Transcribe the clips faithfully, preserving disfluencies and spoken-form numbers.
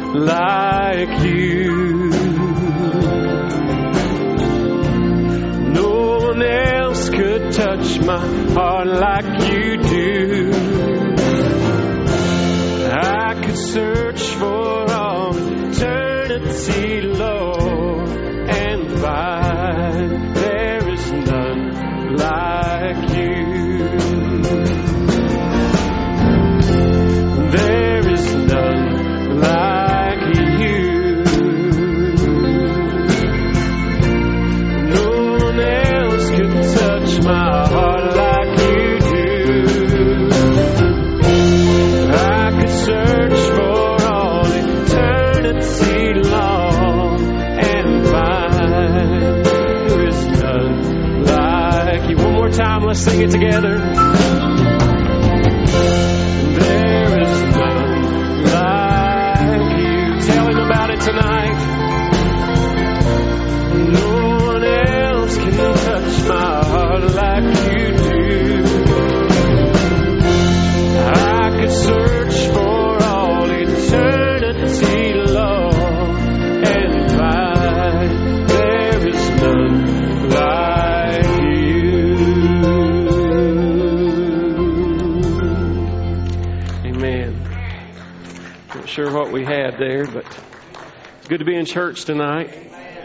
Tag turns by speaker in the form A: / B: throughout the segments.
A: like you. No one else could touch my heart like you do. I could search for all eternity, Lord, and find there is none like you. There is none like you. No one else can touch my heart like you do. I could search for all eternity long and find there is none like you. One more time, let's sing it together. There is none like you. Tell him about it tonight. No one else can touch my heart like you do. I could search for all eternity long and find there is none like you. Amen. Not sure what we had there, but it's good to be in church tonight.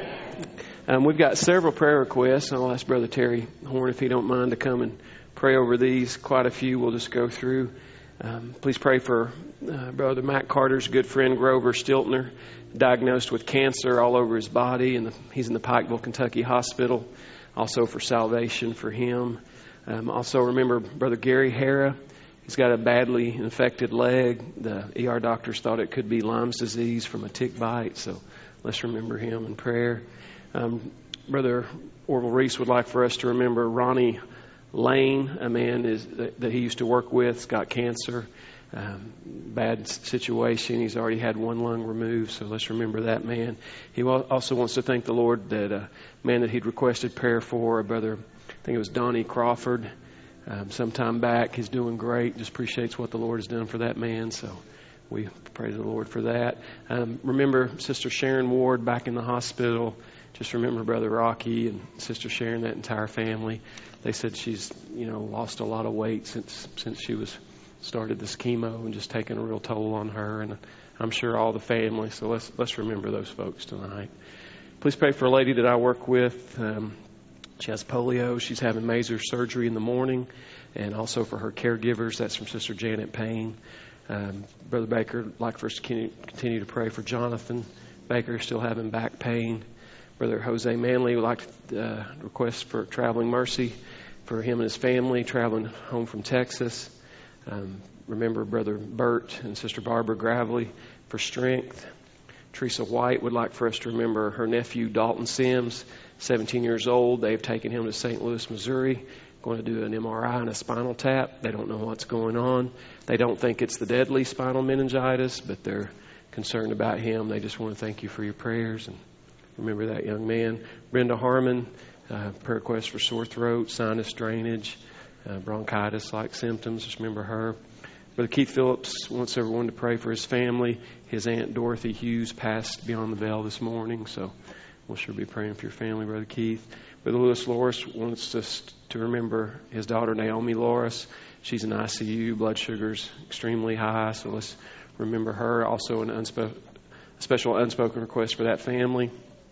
A: Um, we've got several prayer requests. I'll ask Brother Terry Horn if he don't mind to come and pray over these. Quite a few we'll just go through. Um, please pray for uh, Brother Matt Carter's good friend Grover Stiltner, diagnosed with cancer all over his body, and he's in the Pikeville, Kentucky hospital. Also for salvation for him. Um, also remember Brother Gary Hara. He's got a badly infected leg. The E R doctors thought it could be Lyme's disease from a tick bite, so let's remember him in prayer. Um, Brother Orville Reese would like for us to remember Ronnie Lane, a man is, that, that he used to work with, has got cancer. Um, bad situation. He's already had one lung removed, so let's remember that man. He also wants to thank the Lord that a man that he'd requested prayer for, a brother, I think it was Donnie Crawford, um, sometime back. He's doing great. Just appreciates what the Lord has done for that man, so we praise the Lord for that. Um, remember Sister Sharon Ward back in the hospital. Just remember Brother Rocky and Sister Sharon, that entire family. They said she's, you know, lost a lot of weight since since she was started this chemo and just taking a real toll on her, and I'm sure all the family. So let's let's remember those folks tonight. Please pray for a lady that I work with. Um, she has polio. She's having major surgery in the morning, and also for her caregivers. That's from Sister Janet Payne. Um, Brother Baker would like for us to continue to pray for Jonathan Baker, still having back pain. Brother Jose Manley would like to uh, request for traveling mercy for him and his family traveling home from Texas. Um, remember Brother Bert and Sister Barbara Gravely for strength. Teresa White would like for us to remember her nephew Dalton Sims, seventeen years old. They've taken him to Saint Louis, Missouri, going to do an M R I and a spinal tap. They don't know what's going on. They don't think it's the deadly spinal meningitis, but they're concerned about him. They just want to thank you for your prayers and remember that young man. Brenda Harmon, uh, prayer request for sore throat, sinus drainage, uh, bronchitis-like symptoms. Just remember her. Brother Keith Phillips wants everyone to pray for his family. His Aunt Dorothy Hughes passed beyond the veil this morning, so we'll sure be praying for your family, Brother Keith. Brother Lewis Loris wants us to remember his daughter Naomi Loris. She's in I C U. Blood sugar's extremely high, so let's remember her. Also an unspo- special unspoken request for that family.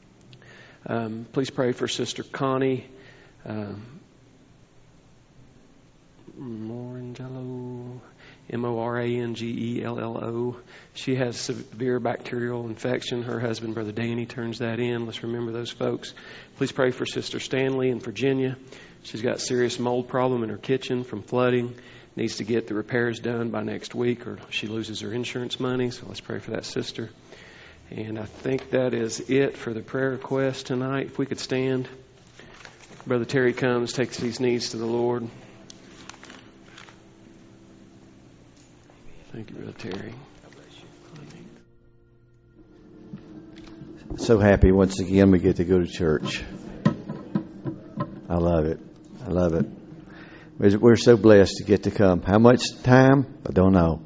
A: Um, please pray for Sister Connie um, Morangelo, M O R A N G E L L O. She has severe bacterial infection. Her husband, Brother Danny, turns that in. Let's remember those folks. Please pray for Sister Stanley in Virginia. She's got serious mold problem in her kitchen from flooding. Needs to get the repairs done by next week or she loses her insurance money. So let's pray for that sister. And I think that is it for the prayer request tonight. If we could stand. Brother Terry comes, takes these needs to the Lord. Thank you, Brother Terry.
B: So happy once again we get to go to church. I love it. I love it. We're so blessed to get to come. How much time? I don't know.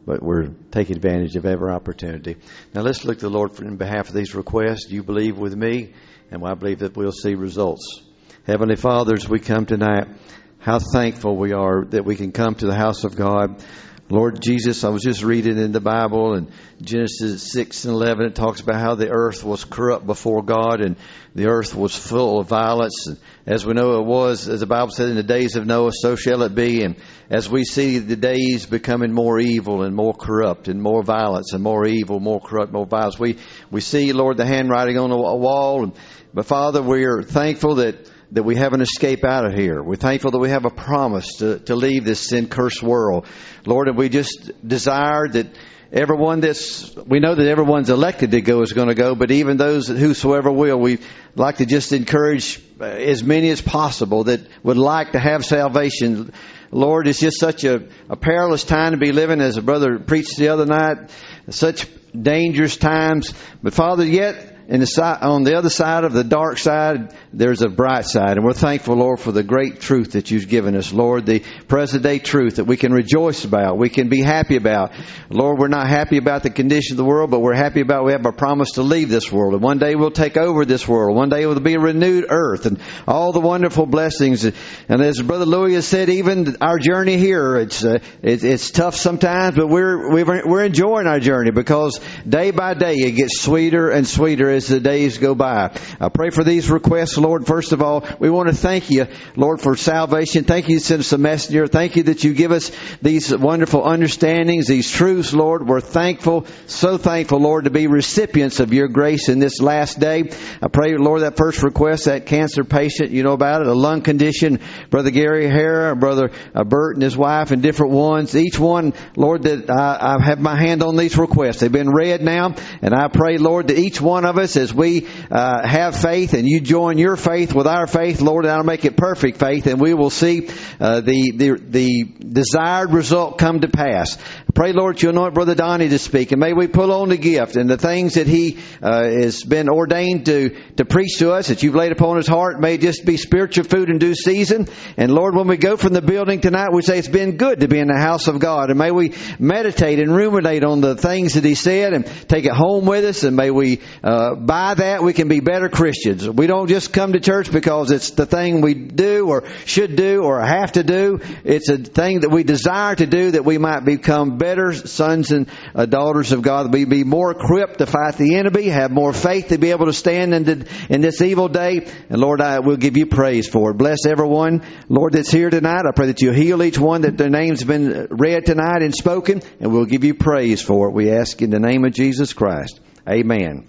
B: but we're taking advantage of every opportunity. Now let's look to the Lord for, in behalf of these requests. You believe with me, and I believe that we'll see results. Heavenly Father, as we come tonight, how thankful we are that we can come to the house of God. Lord Jesus, I was just reading in the Bible, in Genesis six and eleven, it talks about how the earth was corrupt before God and the earth was full of violence. And as we know it was, as the Bible said, in the days of Noah, so shall it be. And as we see the days becoming more evil and more corrupt and more violence and more evil, more corrupt, more violence, we, we see, Lord, the handwriting on the wall. And, but Father, we are thankful that that we have an escape out of here. We're thankful that we have a promise to, to leave this sin-cursed world. Lord, and we just desire that everyone that's, we know that everyone's elected to go is going to go, but even those that whosoever will, we like to just encourage as many as possible that would like to have salvation. Lord, it's just such a, a perilous time to be living, as a brother preached the other night, such dangerous times. But Father, yet, In the side, on the other side of the dark side, there's a bright side. And we're thankful, Lord, for the great truth that you've given us, Lord, the present day truth that we can rejoice about, we can be happy about. Lord, we're not happy about the condition of the world, but we're happy about we have a promise to leave this world. And one day we'll take over this world. One day it will be a renewed earth and all the wonderful blessings. And as Brother Louis has said, even our journey here, it's uh, it, it's tough sometimes, but we're, we're we're enjoying our journey because day by day it gets sweeter and sweeter as the days go by. I pray for these requests, Lord. First of all, we want to thank you, Lord, for salvation. Thank you to send us a messenger. Thank you that you give us these wonderful understandings, these truths, Lord. We're thankful, so thankful, Lord, to be recipients of your grace in this last day. I pray, Lord, that first request, that cancer patient, you know about it, a lung condition, Brother Gary Hara, Brother uh, Bert and his wife, and different ones. Each one, Lord, that I, I have my hand on these requests. They've been read now, and I pray, Lord, that each one of us, as we uh, have faith and you join your faith with our faith, Lord, that'll make it perfect faith, and we will see uh, the, the the desired result come to pass. Pray, Lord, you anoint Brother Donnie to speak, and may we pull on the gift and the things that he uh, has been ordained to, to preach to us, that you've laid upon his heart, may just be spiritual food in due season. And Lord, when we go from the building tonight, we say it's been good to be in the house of God, and may we meditate and ruminate on the things that he said and take it home with us, and may we uh, by that we can be better Christians. We don't just come to church because it's the thing we do or should do or have to do. It's a thing that we desire to do, that we might become better sons and uh, daughters of God. We be more equipped to fight the enemy, have more faith to be able to stand in, the, in this evil day. And Lord, I will give you praise for it. Bless everyone, Lord, that's here tonight. I pray that you heal each one, that their names have been read tonight and spoken, and we'll give you praise for it. We ask in the name of Jesus Christ. Amen.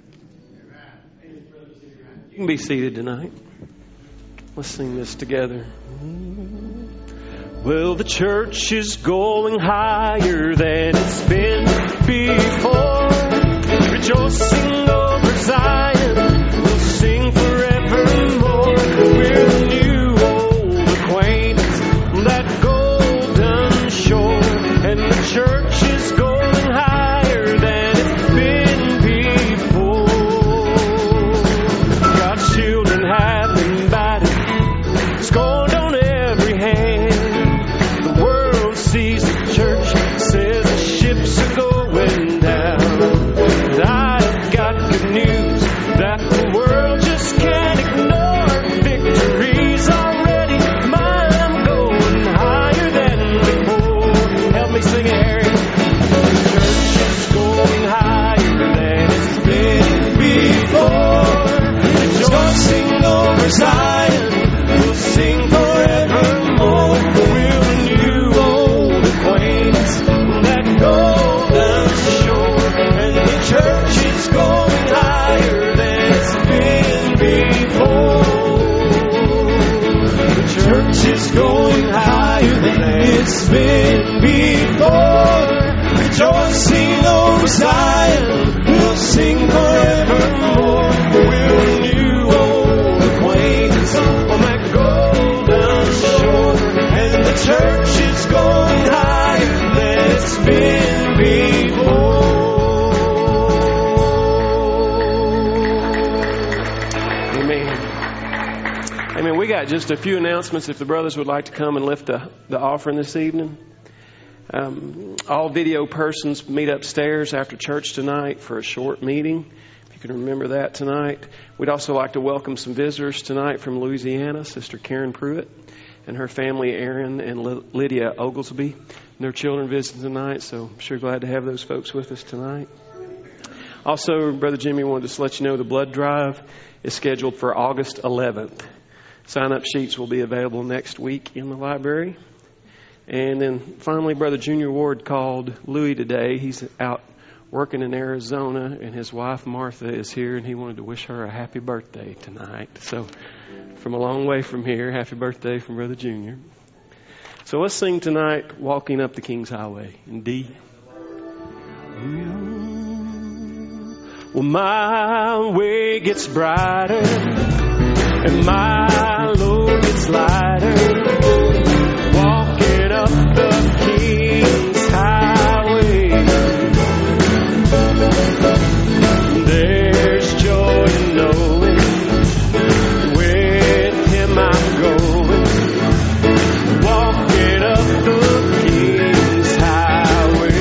A: You can be seated tonight. Let's sing this together. Well, the church is going higher than it's been before. Rejoicing over Zion, we'll sing forevermore. We're a new old acquaintance, that golden shore. And the church is going higher than it's been before. God's children have been battered, scorned on every hand. The world sees the church, says the ships are going down. And I've got good news that the world just can't ignore. Victory's already mine. I'm going higher than before. Help me sing it, Harry. The church is going higher than it's been before. Rejoicing over Zion, we'll sing forevermore. We're a new old acquaintance, that golden shore. And the church is going higher than it's been before. The church is going higher than it's been before. Rejoicing over Zion, we'll sing forevermore. We're a new old acquaintance on that golden shore. And the church is going higher than it's been before. Amen. Amen. We got just a few announcements if the brothers would like to come and lift the, the offering this evening. Um, all video persons meet upstairs after church tonight for a short meeting. If you can remember that tonight. We'd also like to welcome some visitors tonight from Louisiana, Sister Karen Pruitt and her family, Aaron and Lydia Oglesby. And their children visiting tonight, so I'm sure glad to have those folks with us tonight. Also, Brother Jimmy wanted to just let you know the blood drive is scheduled for August eleventh. Sign-up sheets will be available next week in the library. And then finally, Brother Junior Ward called Louis today. He's out working in Arizona, and his wife Martha is here, and he wanted to wish her a happy birthday tonight. So from a long way from here, happy birthday from Brother Junior. So let's sing tonight, Walking Up the King's Highway in D. Well, my way gets brighter and my load gets lighter, walking up the King's Highway. There's joy in knowing with Him I'm going, walking up the King's Highway.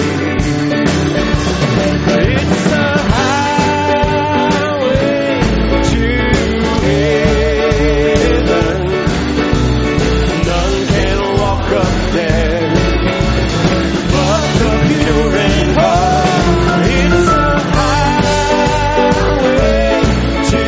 A: It's a highway to heaven. None can walk up there but the pure in heart. It's a highway to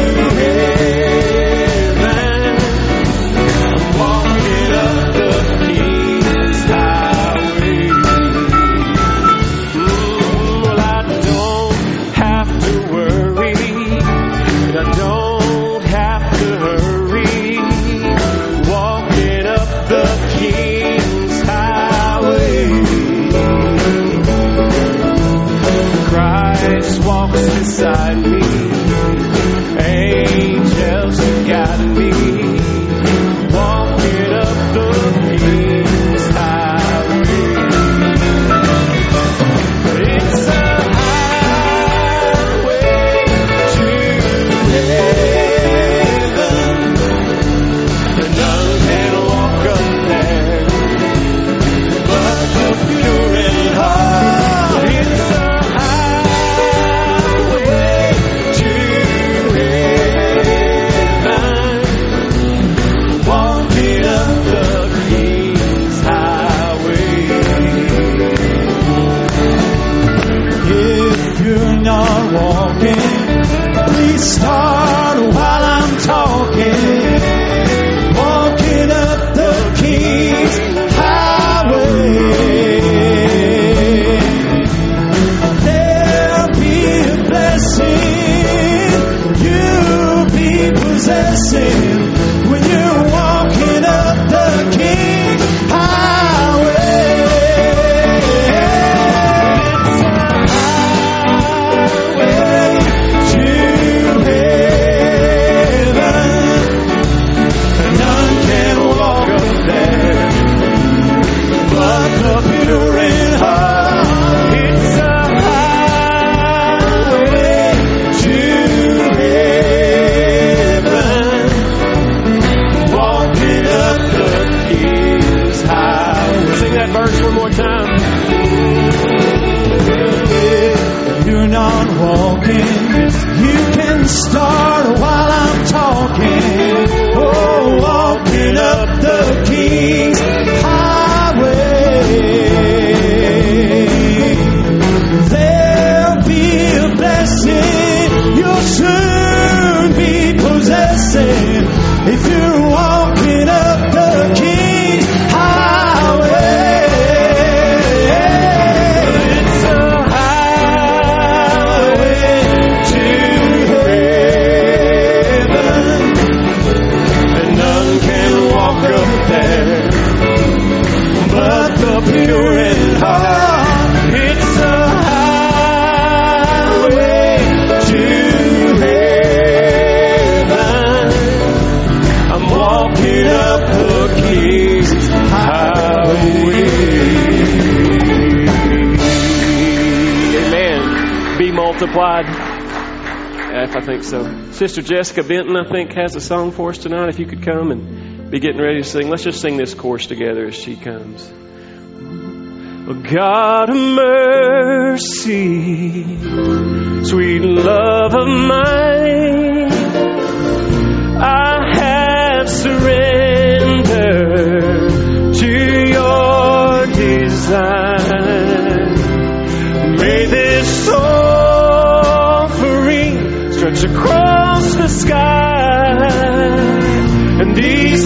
A: heaven. I'm walking up the King's Highway. Mm, well, I don't have to worry, and I don't have to hurry, walking up the King's Highway. Christ walks beside me, angels guide me, walking up the King's Highway. It's a highway to heaven, and none can walk up there but the pure in heart. It's a highway to heaven, walking up the King's Highway.
C: If you're not walking, please start while I'm talking. Walking up the King's Highway. There'll be a blessing you'll be possessing when you're walking up the King's Highway. To heaven, none can walk up there but the pure in heart. It's a highway to heaven, walking up the King's Highway.
A: Sing that verse one more time.
C: If you're not walking, you can start while I'm talking. Oh, walking up the King's Highway. There'll be a blessing you'll soon be possessing if you're walking up the King's Highway. It's a highway to heaven, and none can walk up there but the pure in heart. It's a highway to heaven. I'm walking up the King's Highway.
A: Amen. Be multiplied. If I think so. Sister Jessica Benton, I think, has a song for us tonight. If you could come and be getting ready to sing. Let's just sing this chorus together as she comes. God of mercy, sweet love of mine, I have surrendered to your design. May this offering stretch across the sky, and these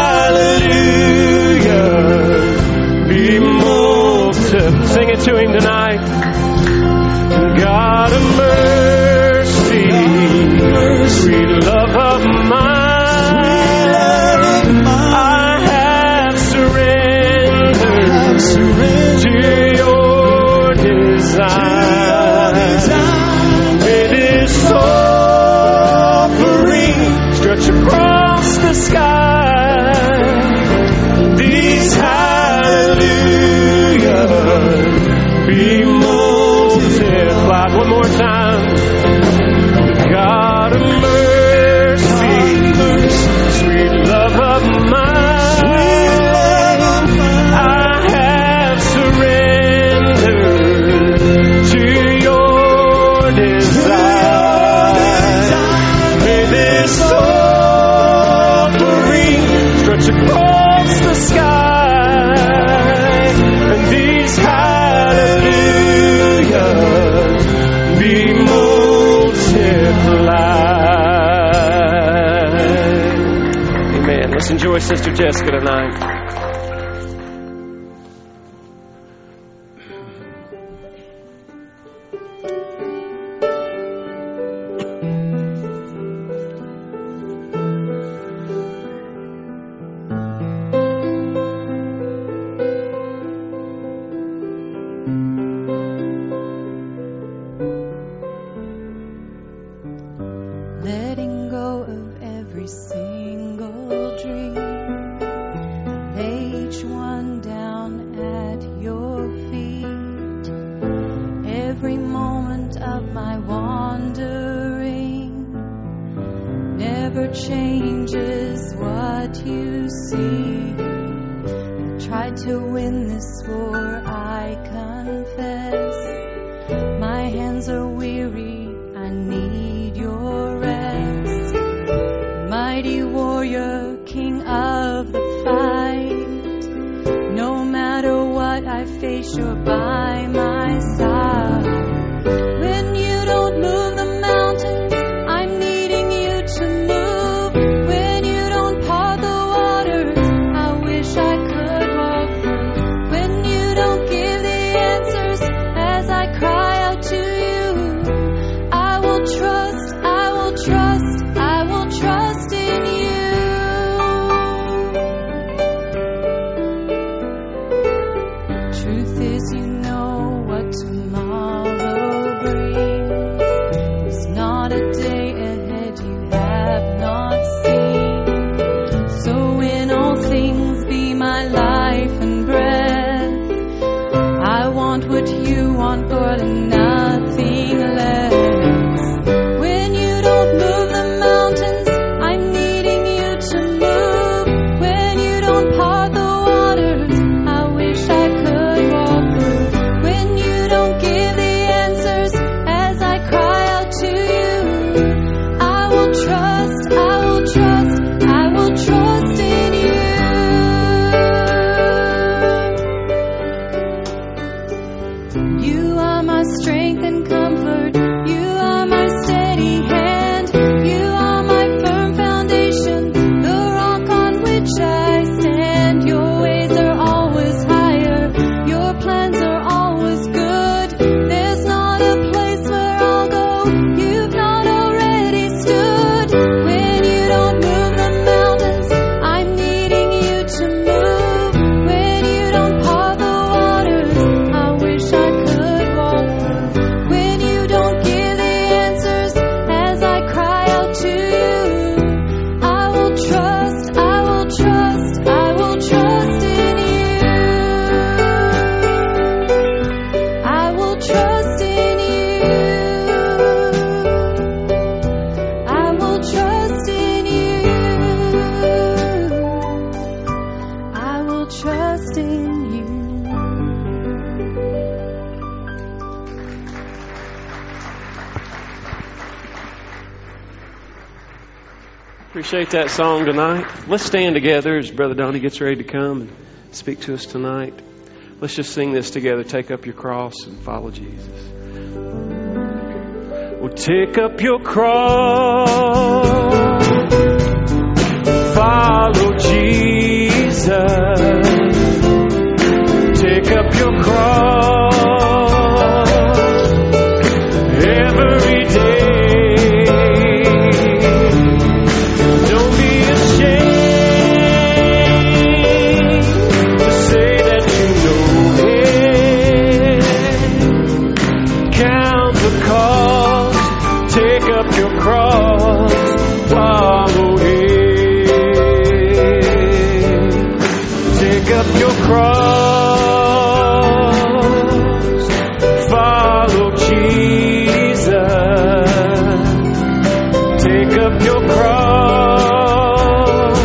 A: hallelujahs be moved to sing it to Him tonight. God of mercy, sweet love of mine, I have surrendered to your design. May this offering stretch across the sky, these hallelujahs be multiplied. One more time. God of mercy, sweet love of mine, I have surrendered to your design. May this offering stretch across the sky, and these hallelujahs be multiplied. Amen. Let's enjoy Sister Jessica tonight.
D: Letting go of every single dream, lay each one down at your feet. Every moment of my wandering never changes what you see. I tried to win this war, I confess. My hands are weary, I need your rest. Mighty warrior, king of the fight, no matter what I face, you're by my side. When you don't move the mountains, I'm needing you to move. When you don't part the waters, I wish I could walk through. When you don't give the answers as I cry out to you, I will trust, I will trust, I will trust in you. Truth is, you know what tomorrow brings. There's not a day ahead you have not seen. So in all things be my life and breath. I want what you want, Lord, and nothing less. When you don't move the mountains, I'm needing you to move. When you don't part the waters, I wish I could walk through. When you don't give the answers as I cry out to you, I will trust, I will trust, I will trust in you. You are my strength.
A: Appreciate that song tonight. Let's stand together as Brother Donnie gets ready to come and speak to us tonight. Let's just sing this together. Take up your cross and follow Jesus. Well, take up your cross, follow Jesus. Take up your cross every day. Don't be ashamed to say that you know Him. Count the cost. Take up your cross, follow Him. Take up your cross, follow Jesus. Take up your cross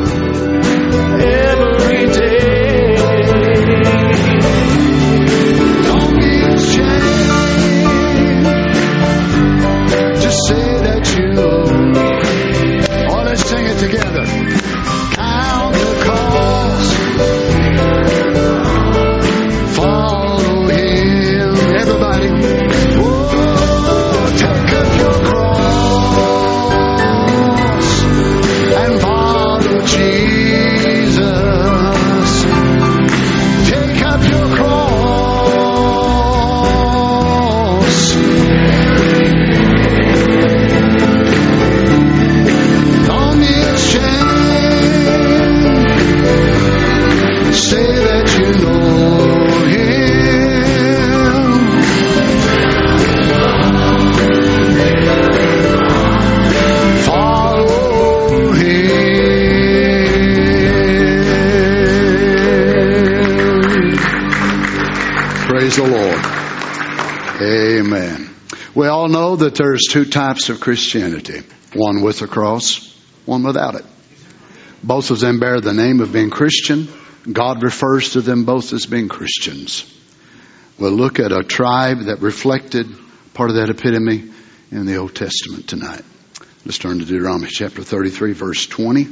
A: every day.
E: Don't be ashamed. Just say that you love. Oh, let's sing it together. Count the cost. Follow Him. Everybody. Oh, take up your cross and follow Jesus. Take up your cross. Don't be ashamed. Say that you know Him. Follow Him. Praise the Lord. Amen. We all know that there's two types of Christianity. One with a cross, one without it. Both of them bear the name of being Christian. God refers to them both as being Christians. We'll look at a tribe that reflected part of that epitome in the Old Testament tonight. Let's turn to Deuteronomy chapter thirty-three, verse twenty.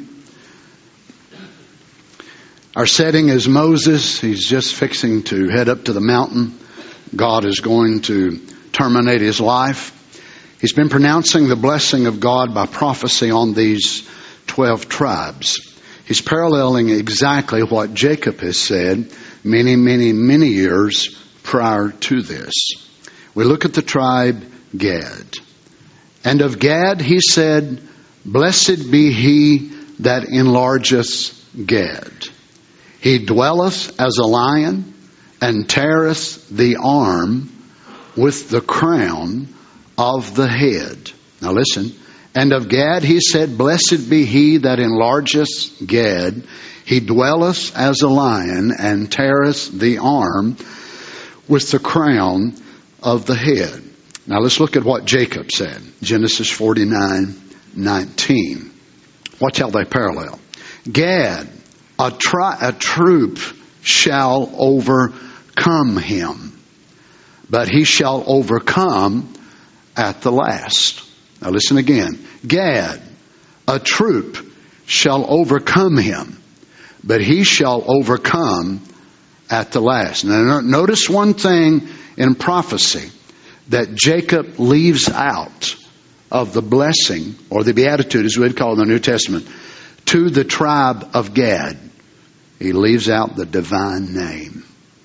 E: Our setting is Moses. He's just fixing to head up to the mountain. God is going to terminate his life. He's been pronouncing the blessing of God by prophecy on these twelve tribes. He's paralleling exactly what Jacob has said many, many, many years prior to this. We look at the tribe Gad. And of Gad he said, "Blessed be he that enlargeth Gad. He dwelleth as a lion, and teareth the arm with the crown of the head." Now listen. And of Gad he said, "Blessed be he that enlargeth Gad. He dwelleth as a lion, and teareth the arm with the crown of the head." Now let's look at what Jacob said. Genesis forty-nine nineteen. Watch how they parallel. Gad, a, tri- a troop shall overcome him, but he shall overcome at the last. Now listen again. Gad, a troop shall overcome him, but he shall overcome at the last. Now notice one thing in prophecy that Jacob leaves out of the blessing, or the beatitude as we'd call it in the New Testament, to the tribe of Gad. He leaves out the divine name.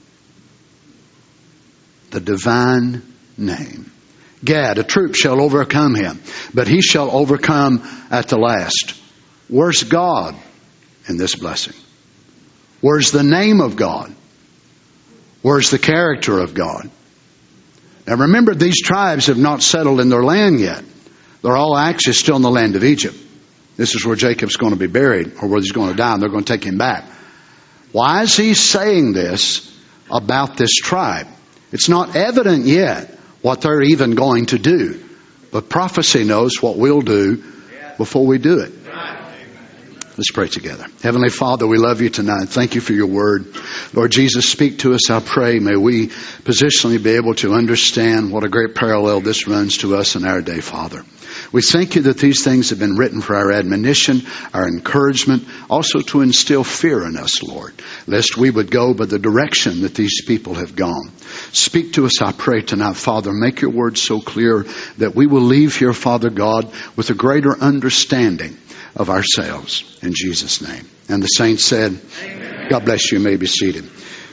E: The divine name. Gad, a troop shall overcome him, but he shall overcome at the last. Where's God in this blessing? Where's the name of God? Where's the character of God? Now remember, these tribes have not settled in their land yet. They're all actually still in the land of Egypt. This is where Jacob's going to be buried, or where he's going to die, and they're going to take him back. Why is he saying this about this tribe? It's not evident yet what they're even going to do. But prophecy knows what we'll do before we do it. Let's pray together. Heavenly Father, we love you tonight. Thank you for your word. Lord Jesus, speak to us, I pray. May we positionally be able to understand what a great parallel this runs to us in our day, Father. We thank you that these things have been written for our admonition, our encouragement, also to instill fear in us, Lord, lest we would go by the direction that these people have gone. Speak to us, I pray, tonight, Father. Make your word so clear that we will leave here, Father God, with a greater understanding of ourselves. In Jesus' name. And the saints said, Amen. God bless you. You may be seated.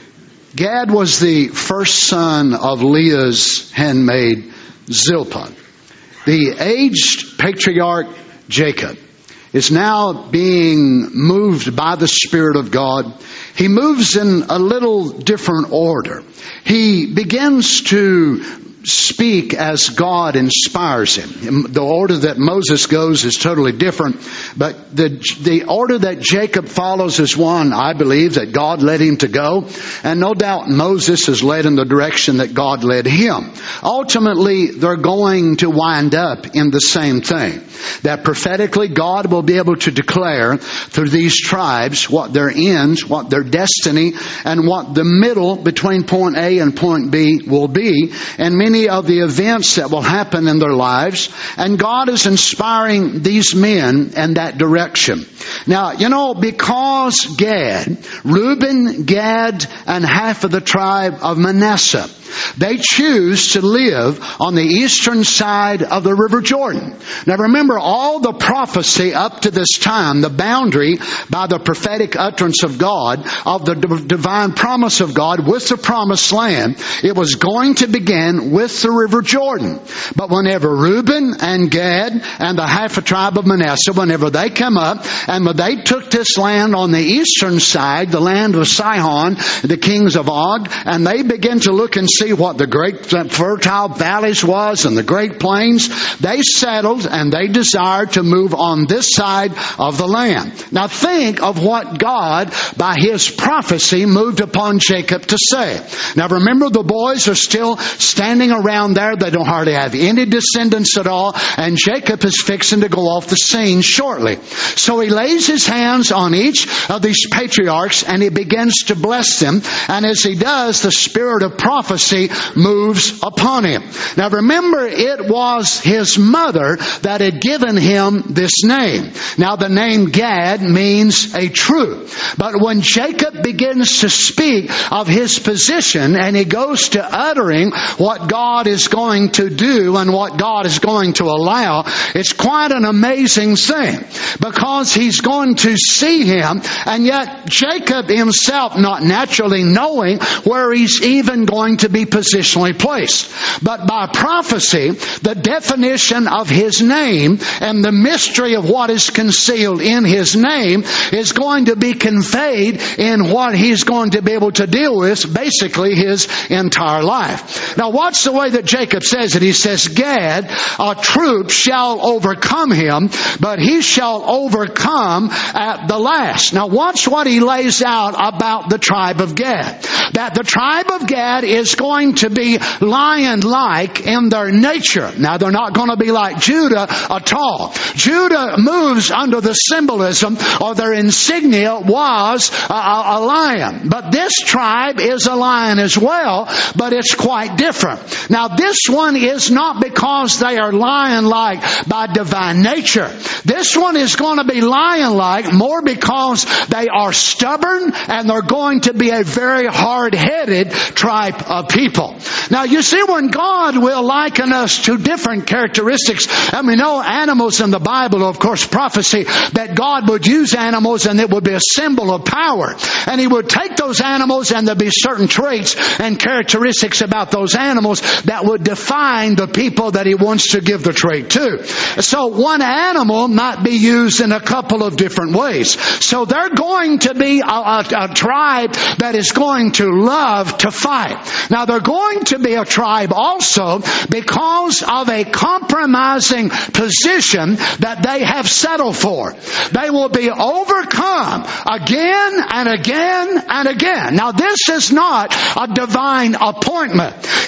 E: Gad was the first son of Leah's handmaid, Zilpah. The aged patriarch Jacob is now being moved by the Spirit of God. He moves in a little different order. He begins to speak as God inspires him. The order that Moses goes is totally different, but the the order that Jacob follows is one, I believe, that God led him to go, and no doubt Moses is led in the direction that God led him. Ultimately, they're going to wind up in the same thing, that prophetically God will be able to declare through these tribes what their ends, what their destiny, and what the middle between point A and point B will be, and many of the events that will happen in their lives. And God is inspiring these men in that direction. Now, you know, because Gad, Reuben, Gad, and half of the tribe of Manasseh, they choose to live on the eastern side of the River Jordan. Now remember, all the prophecy up to this time, the boundary by the prophetic utterance of God, of the divine promise of God with the promised land, it was going to begin with the River Jordan. But whenever Reuben and Gad and the half a tribe of Manasseh, whenever they come up and when they took this land on the eastern side, the land of Sihon, the kings of Og, and they begin to look and see what the great fertile valleys was and the great plains, they settled and they desired to move on this side of the land. Now think of what God, by His prophecy, moved upon Jacob to say. Now remember, the boys are still standing around there. They don't hardly have any descendants at all, and Jacob is fixing to go off the scene shortly. So he lays his hands on each of these patriarchs and he begins to bless them, and as he does, the spirit of prophecy moves upon him. Now remember, it was his mother that had given him this name. Now the name Gad means a truth. But when Jacob begins to speak of his position and he goes to uttering what God is going to do and what God is going to allow, it's quite an amazing thing, because he's going to see him, and yet Jacob himself not naturally knowing where he's even going to be positionally placed. But by prophecy, the definition of his name and the mystery of what is concealed in his name is going to be conveyed in what he's going to be able to deal with basically his entire life. Now watch the way that Jacob says it. He says, Gad, a troop shall overcome him, but he shall overcome at the last. Now watch what he lays out about the tribe of Gad. That the tribe of Gad is going to be lion-like in their nature. Now they're not going to be like Judah at all. Judah moves under the symbolism, or their insignia was a, a, a lion. But this tribe is a lion as well, but it's quite different. Now this one is not because they are lion-like by divine nature. This one is going to be lion-like more because they are stubborn and they're going to be a very hard-headed tribe of people. Now you see, when God will liken us to different characteristics, and we know animals in the Bible, of course, prophecy that God would use animals and it would be a symbol of power. And He would take those animals and there'd be certain traits and characteristics about those animals that would define the people that He wants to give the trait to. So one animal might be used in a couple of different ways. So they're going to be a, a, a tribe that is going to love to fight. Now they're going to be a tribe also because of a compromising position that they have settled for. They will be overcome again and again and again. Now this is not a divine appointment. It is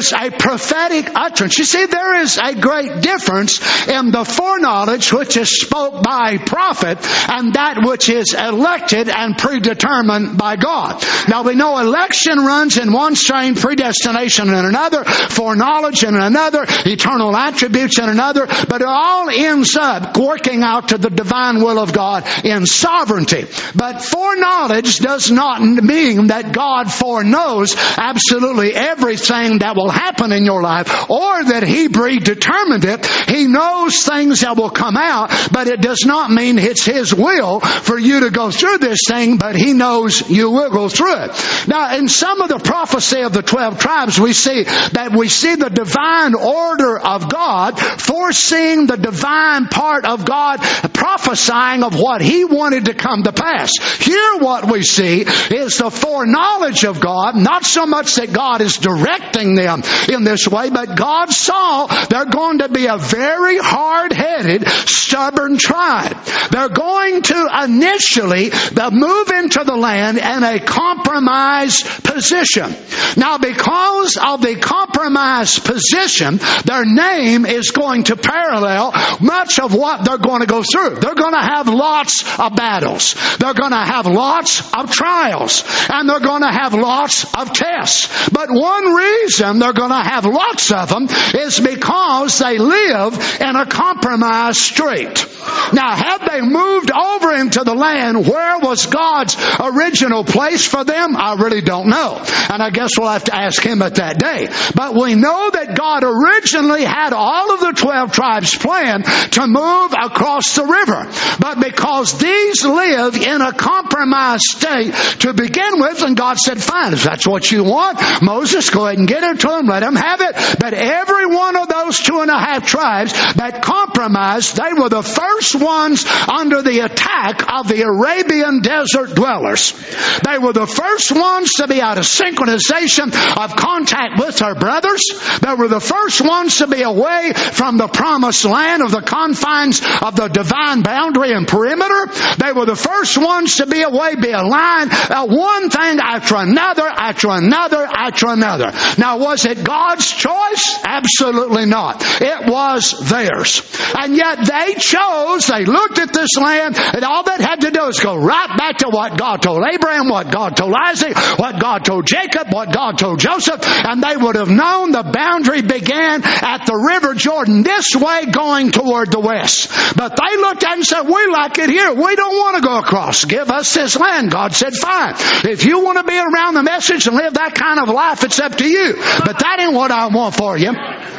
E: is a prophetic utterance. You see, there is a great difference in the foreknowledge which is spoke by a prophet and that which is elected and predetermined by God. Now we know election runs in one strain, predestination in another, foreknowledge in another, eternal attributes in another, but it all ends up working out to the divine will of God in sovereignty. But foreknowledge does not mean that God foreknows absolutely everything that will happen in your life, or that He predetermined it. He knows things that will come out, but it does not mean it's His will for you to go through this thing, but He knows you will go through it. Now, in some of the prophecy of the twelve tribes, we see that we see the divine order of God, foreseeing the divine part of God, prophesying of what He wanted to come to pass. Here what we see is the foreknowledge of God, not so much that God is directing them in this way, but God saw they're going to be a very hard-headed, stubborn tribe. They're going to initially move into the land in a compromised position. Now, because of the compromised position, their name is going to parallel much of what they're going to go through. They're going to have lots of battles. They're going to have lots of trials. And they're going to have lots of tests. But one reason they're going to have lots of them is because they live in a compromised state. Now, had they moved over into the land, where was God's original place for them? I really don't know. And I guess we'll have to ask Him at that day. But we know that God originally had all of the twelve tribes planned to move across the river. But because these live in a compromised state to begin with, and God said, fine, if that's what you want, Moses, go ahead and get it to them, let them have it. But every one of those two and a half tribes that compromised, they were the first ones under the attack of the Arabian desert dwellers. They were the first ones to be out of synchronization of contact with their brothers. They were the first ones to be away from the promised land of the confines of the divine boundary and perimeter. They were the first ones to be away, be aligned, uh, one thing after another, after another, after another. Now, was it God's choice? Absolutely not. It was theirs. And yet they chose, they looked at this land, and all that had to do is go right back to what God told Abraham, what God told Isaac, what God told Jacob, what God told Joseph, and they would have known the boundary began at the River Jordan this way going toward the west. But they looked at it and said, we like it here. We don't want to go across. Give us this land. God said, fine. If you want to be around the message and live that kind of life, it's up to you. But that ain't what I want for you.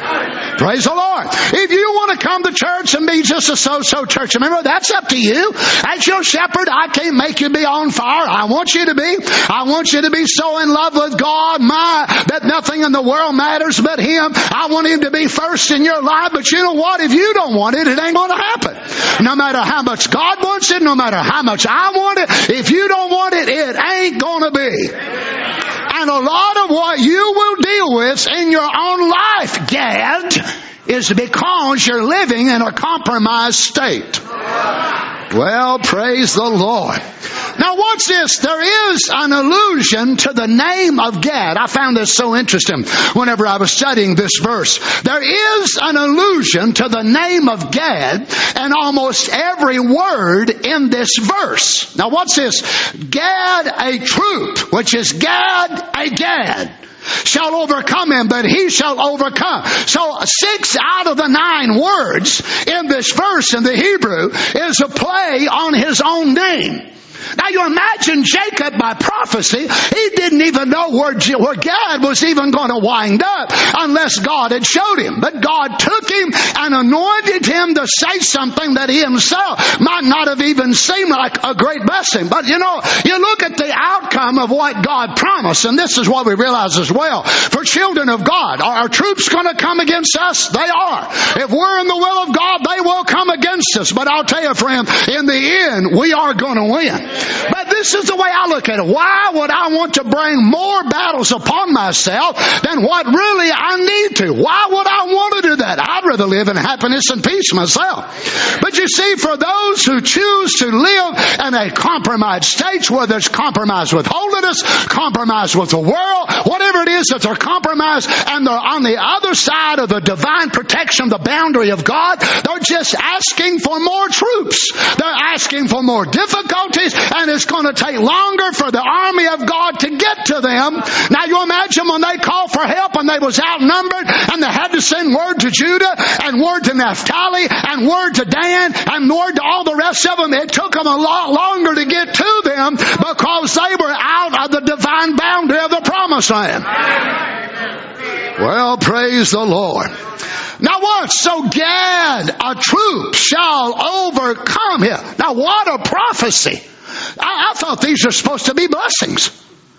E: Praise the Lord. If you want to come to church and be just a so-so church member, that's up to you. As your shepherd, I can't make you be on fire. I want you to be. I want you to be so in love with God, my, that nothing in the world matters but Him. I want Him to be first in your life. But you know what? If you don't want it, it ain't going to happen. No matter how much God wants it, no matter how much I want it, if you don't want it, it ain't going to be. And a lot of what you will deal with in your own life, Gad, is because you're living in a compromised state. Well, praise the Lord. Now watch this. There is an allusion to the name of Gad. I found this so interesting whenever I was studying this verse. There is an allusion to the name of Gad in almost every word in this verse. Now watch this. Gad, a troop, which is Gad, a Gad, shall overcome him, but he shall overcome. So six out of the nine words in this verse in the Hebrew is a play on his own name. Now you imagine Jacob by prophecy, he didn't even know where, where Gad was even going to wind up unless God had showed him. But God took him and anointed him to say something that he himself might not have even seemed like a great blessing. But you know, you look at the outcome of what God promised, and this is what we realize as well. For children of God, are our troops going to come against us? They are. If we're in the will of God, they will come against us. But I'll tell you, friend, in the end, we are going to win. But this is the way I look at it. Why would I want to bring more battles upon myself than what really I need to? Why would I want to do that? I'd rather live in happiness and peace myself. But you see, for those who choose to live in a compromised state, whether it's compromised with holiness, compromised with the world, whatever it is that they're compromised, and they're on the other side of the divine protection, the boundary of God, they're just asking for more troops. They're asking for more difficulties, and it's going to take longer for the army of God to get to them. Now you imagine when they called for help and they was outnumbered, and they had to send word to Judah, and word to Naphtali, and word to Dan, and word to all the rest of them. It took them a lot longer to get to them because they were out of the divine boundary of the promised land. Well, praise the Lord. Now what? So Gad, a troop, shall overcome him. Now what a prophecy. I, I thought these are supposed to be blessings.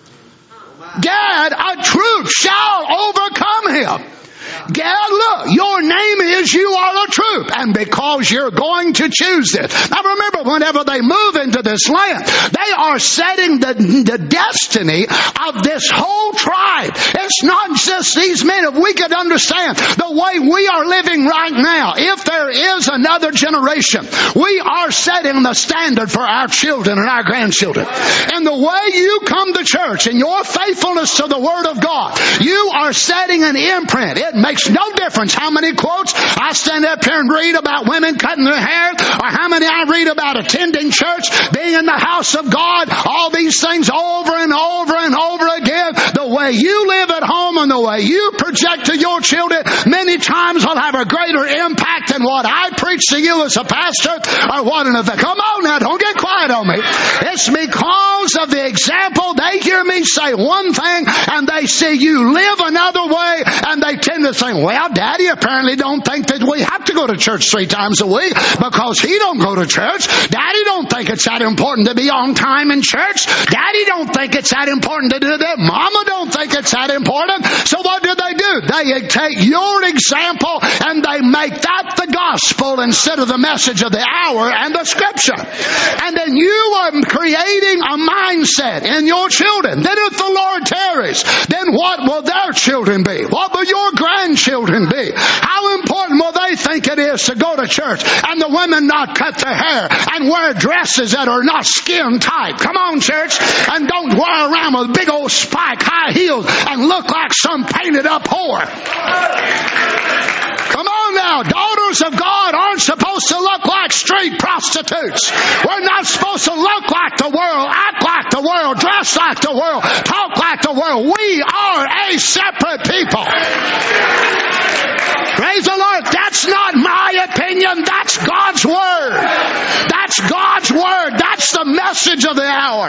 E: Gad, a troop, shall overcome him. Gad, look, your name is you are a troop, and because you're going to choose this. Now remember, whenever they move into this land, they are setting the, the destiny of this whole tribe. It's not just these men. If we could understand the way we are living right now, if there is another generation, we are setting the standard for our children and our grandchildren. And the way you come to church and your faithfulness to the Word of God, you are setting an imprint. It makes no difference how many quotes I stand up here and read about women cutting their hair, or how many I read about attending church, being in the house of God, all these things over and over and over again. The way you live at home and the way you project to your children many times will have a greater impact than what I preach to you as a pastor or what an event. Come on now, don't get quiet on me. It's because of the example. They hear me say one thing and they see you live another way, and they tend to say, well, Daddy apparently don't think that we have to go to church three times a week because he don't go to church. Daddy don't think it's that important to be on time in church. Daddy don't think it's that important to do that. Mama don't think it's that important. So what do they do? They take your example and they make that the gospel instead of the message of the hour and the scripture. And then you are creating a mindset in your children. Then if the Lord tarries, then what will their children be? What will your grandchildren be? How important will they think it is to go to church and the women not cut their hair and wear dresses that are not skin tight? Come on, church, and don't wear around with big old spike high heels and look like some painted up whore. Come on now, daughters of God aren't supposed to look like street prostitutes. We're not supposed to look like the world, act like the world, dress like the world, talk like the world. We are a separate people. Praise the Lord. That's not my opinion. That's God's Word. That's God's Word. That's the message of the hour.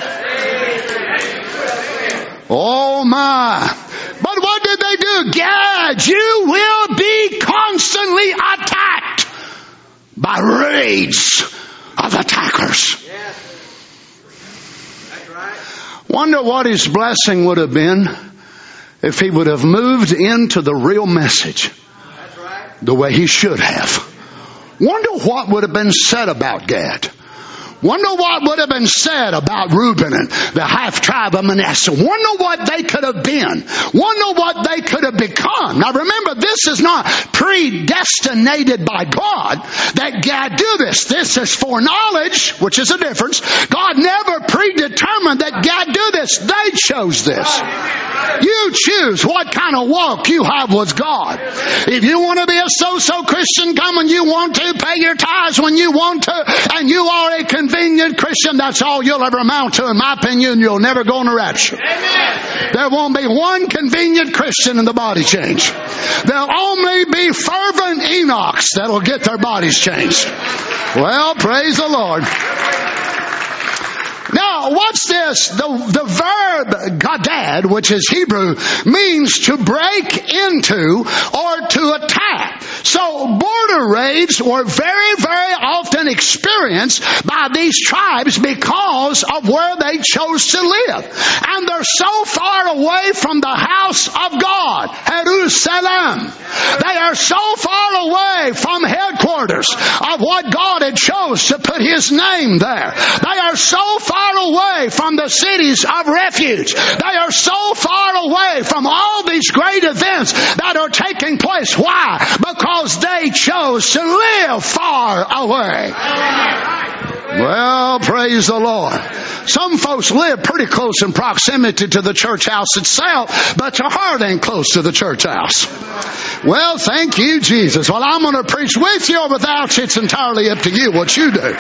E: Oh my. But what did they do? Gad, you will be constantly attacked by raids of attackers.
B: Yes. That's right.
E: Wonder what his blessing would have been if he would have moved into the real message the way he should have. Wonder what would have been said about Gad. Wonder what would have been said about Reuben and the half tribe of Manasseh. Wonder what they could have been. Wonder what they could have become. Now remember, this is not predestinated by God that Gad do this. This is foreknowledge, which is a difference. God never predetermined that Gad do this. They chose this. You choose what kind of walk you have with God. If you want to be a so-so Christian, come when you want to, pay your tithes when you want to, and you are a convenient Christian, that's all you'll ever amount to. In my opinion, you'll never go in a rapture. Amen. There won't be one convenient Christian in the body change. There'll only be fervent Enochs that'll get their bodies changed. Well, praise the Lord. Now, watch this. The, the verb gadad, which is Hebrew, means to break into or to attack. So border raids were very, very often experienced by these tribes because of where they chose to live. And they're so far away from the house of God, Jerusalem. They are so far away from headquarters of what God had chose to put His name there. They are so far away from the cities of refuge. They are so far away from all these great events that are taking place. Why? Because they chose to live far away. Well, praise the Lord. Some folks live pretty close in proximity to the church house itself, but your heart ain't close to the church house. Well, thank you, Jesus. Well, I'm going to preach with you or without you. It's entirely up to you what you do.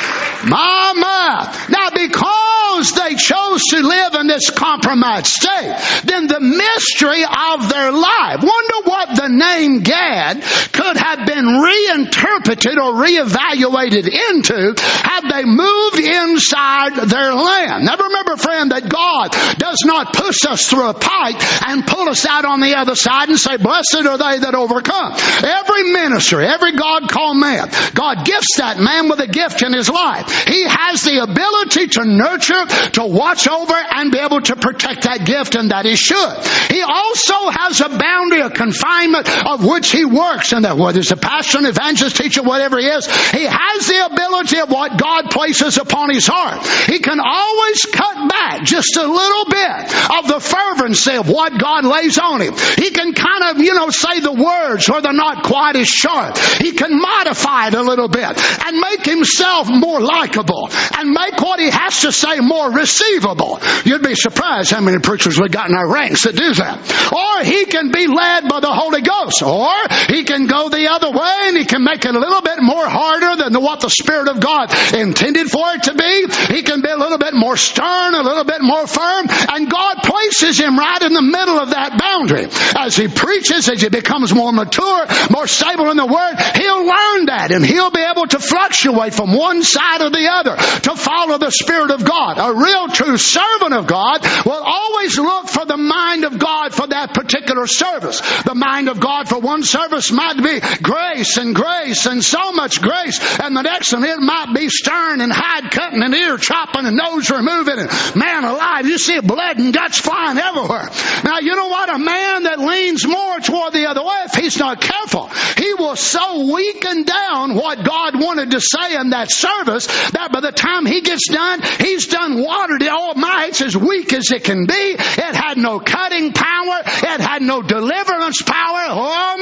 E: My, my. Now, because they chose to live in this compromised state, then the mystery of their life. Wonder what the name Gad could have been reinterpreted or reevaluated into had they moved inside their land. Now, remember, friend, that God does not push us through a pipe and pull us out on the other side and say, blessed are they that overcome. Every minister, every God-called man, God gifts that man with a gift in his life. He has the ability to nurture, to watch over, and be able to protect that gift, and that he should. He also has a boundary, a confinement of which he works, and that whether it's a pastor, an evangelist, teacher, whatever he is, he has the ability of what God places upon his heart. He can always cut back just a little bit of the fervency of what God lays on him. He can kind of, you know, say the words where they're not quite as sharp. He can modify it a little bit and make himself more likable and make what he has to say more receivable. You'd be surprised how many preachers we got in our ranks that do that. Or he can be led by the Holy Ghost. Or he can go the other way and he can make it a little bit more harder than what the Spirit of God intended for it to be. He can be a little bit more stern, a little bit more firm. And God places him right in the middle of that boundary. As he preaches, as he becomes more mature, more stable in the Word, he'll learn that and he'll be able to fluctuate from one side or the other to follow the Spirit of God. A real true servant of God will always look for the mind of God for that particular service. The mind of God for one service might be grace and grace and so much grace, and the next one it might be stern and hide cutting and ear chopping and nose removing and man alive, you see blood and guts flying everywhere. Now you know what? A man that leans more toward the other way, if he's not careful, he will so weaken down what God wanted to say in that service that by the time he gets done, he's done watered it. Oh my, it's as weak as it can be. It had no cutting power. It had no deliverance power. Oh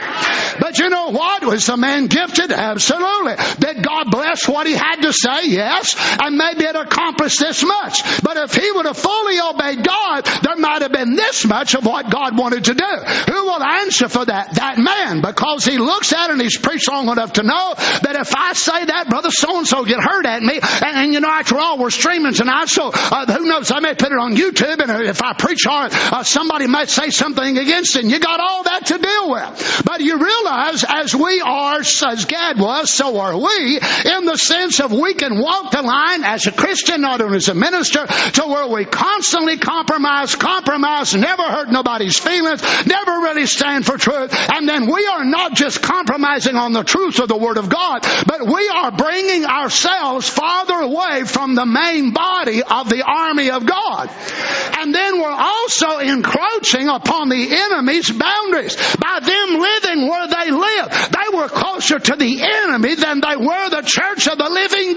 E: my. But you know what? Was the man gifted? Absolutely. Did God bless what he had to say? Yes. And maybe it accomplished this much. But if he would have fully obeyed God, there might have been this much of what God wanted to do. Who will answer for that? That man. Because he looks at it and he's preached long enough to know that if I say that, brother so-and-so get hurt at me, and, and you know, after all, we're streaming tonight, so uh, who knows, I may put it on YouTube, and if I preach hard, uh, somebody might say something against it, and you got all that to deal with. But you realize, as we are, as Gad was, so are we, in the sense of we can walk the line as a Christian, not only as a minister, to where we constantly compromise, compromise, never hurt nobody's feelings, never really stand for truth, and then we are not just compromising on the truth of the Word of God, but we are bringing ourselves farther away from the main body of the army of God. And then we're also encroaching upon the enemy's boundaries. By them living where they live, they were closer to the enemy than they were the church of the living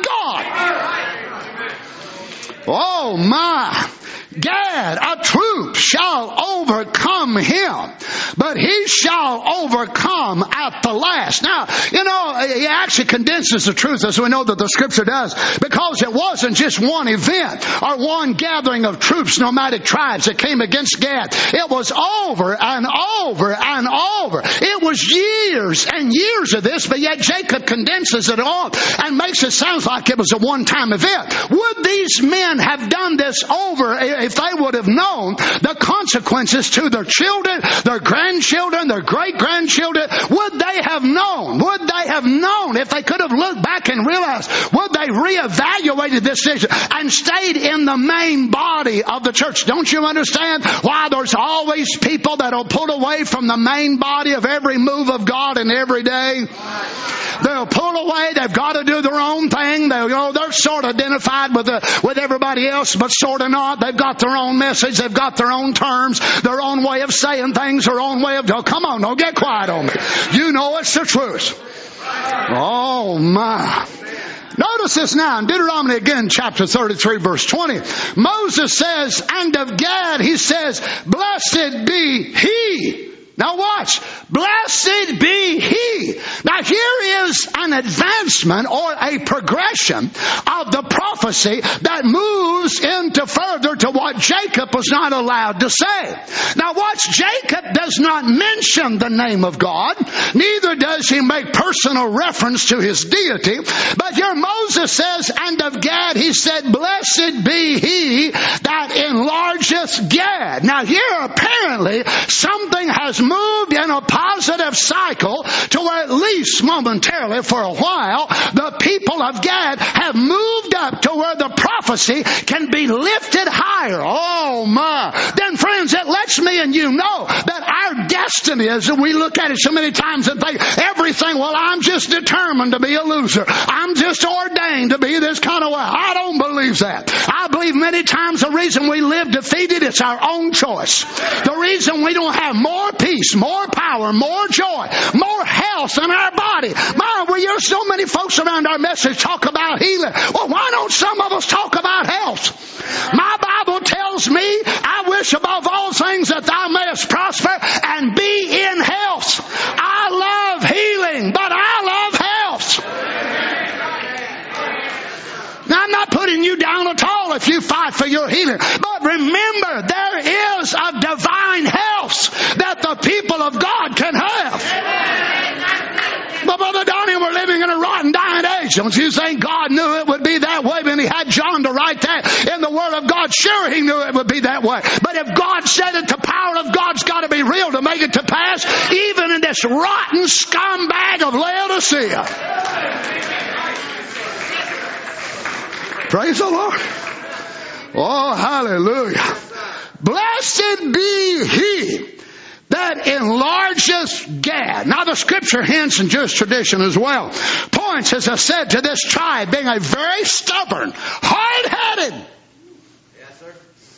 E: God. Oh my! Gad, a troop shall overcome him, but he shall overcome at the last. Now, you know, he actually condenses the truth, as we know that the Scripture does, because it wasn't just one event or one gathering of troops, nomadic tribes that came against Gad. It was over and over and over. It was years and years of this, but yet Jacob condenses it all and makes it sound like it was a one-time event. Would these men have done this over if they would have known the consequences to their children, their grandchildren, their great-grandchildren? Would they have known? Would they have known if they could have looked back and realized? Would they reevaluated this decision and stayed in the main body of the church? Don't you understand why there's always people that will pull away from the main body of every move of God in every day? They'll pull away. They've got to do their own thing. They, you know, they're sort of identified with the, with everybody else, but sort of not. They've got their own message. They've got their own terms, their own way of saying things, their own way of... Oh, come on, don't get quiet on me. You know it's the truth. Oh, my. Notice this now in Deuteronomy again, chapter thirty-three, verse twenty. Moses says, and of Gad, he says, blessed be he. Now watch. Blessed be he. Now here is an advancement or a progression of the prophecy that moves into further to what Jacob was not allowed to say. Now watch, Jacob does not mention the name of God, neither does he make personal reference to his deity, but here Moses says, and of Gad he said, blessed be he that enlargeth Gad. Now here apparently something has moved in a positive cycle to where at least momentarily for a while the people of Gad have moved up to where the prophecy can be lifted higher. Oh my. Then friends, it lets me and you know that our destiny is, and we look at it so many times and think everything, well, I'm just determined to be a loser. I'm just ordained to be this kind of way. I don't believe that. I believe many times the reason we live defeated, it's our own choice. The reason we don't have more peace, more power, more joy, more health in our body. My, we hear so many folks around our message talk about healing. Well, why don't some of us talk about health? My Bible tells me, I wish above all things that thou mayest prosper and be in health. I love healing, but I love health. Now, I'm not putting you down at all if you fight for your healing. But remember, there is a divine health that the people of God can have. But Brother Donnie, we're living in a rotten, dying age. Don't you think God knew it would be that way when he had John to write that in the Word of God? Sure, he knew it would be that way. But if God said it, the power of God's got to be real to make it to pass, even in this rotten scumbag of Laodicea. Praise the Lord. Oh, hallelujah. Blessed be he that enlargeth Gad. Now the scripture hints in Jewish tradition as well, points, as I said, to this tribe being a very stubborn, hard-headed.
B: Yes, sir.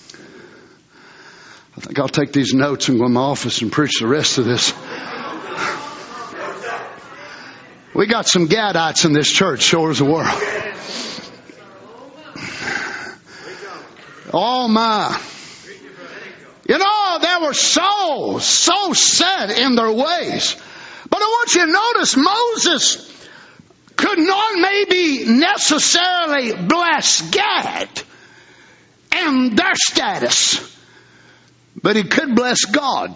E: I think I'll take these notes and go in my office and preach the rest of this. We got some Gadites in this church, sure as the world. Oh my. You know, they were so, so set in their ways. But I want you to notice Moses could not maybe necessarily bless Gad and their status, but he could bless God.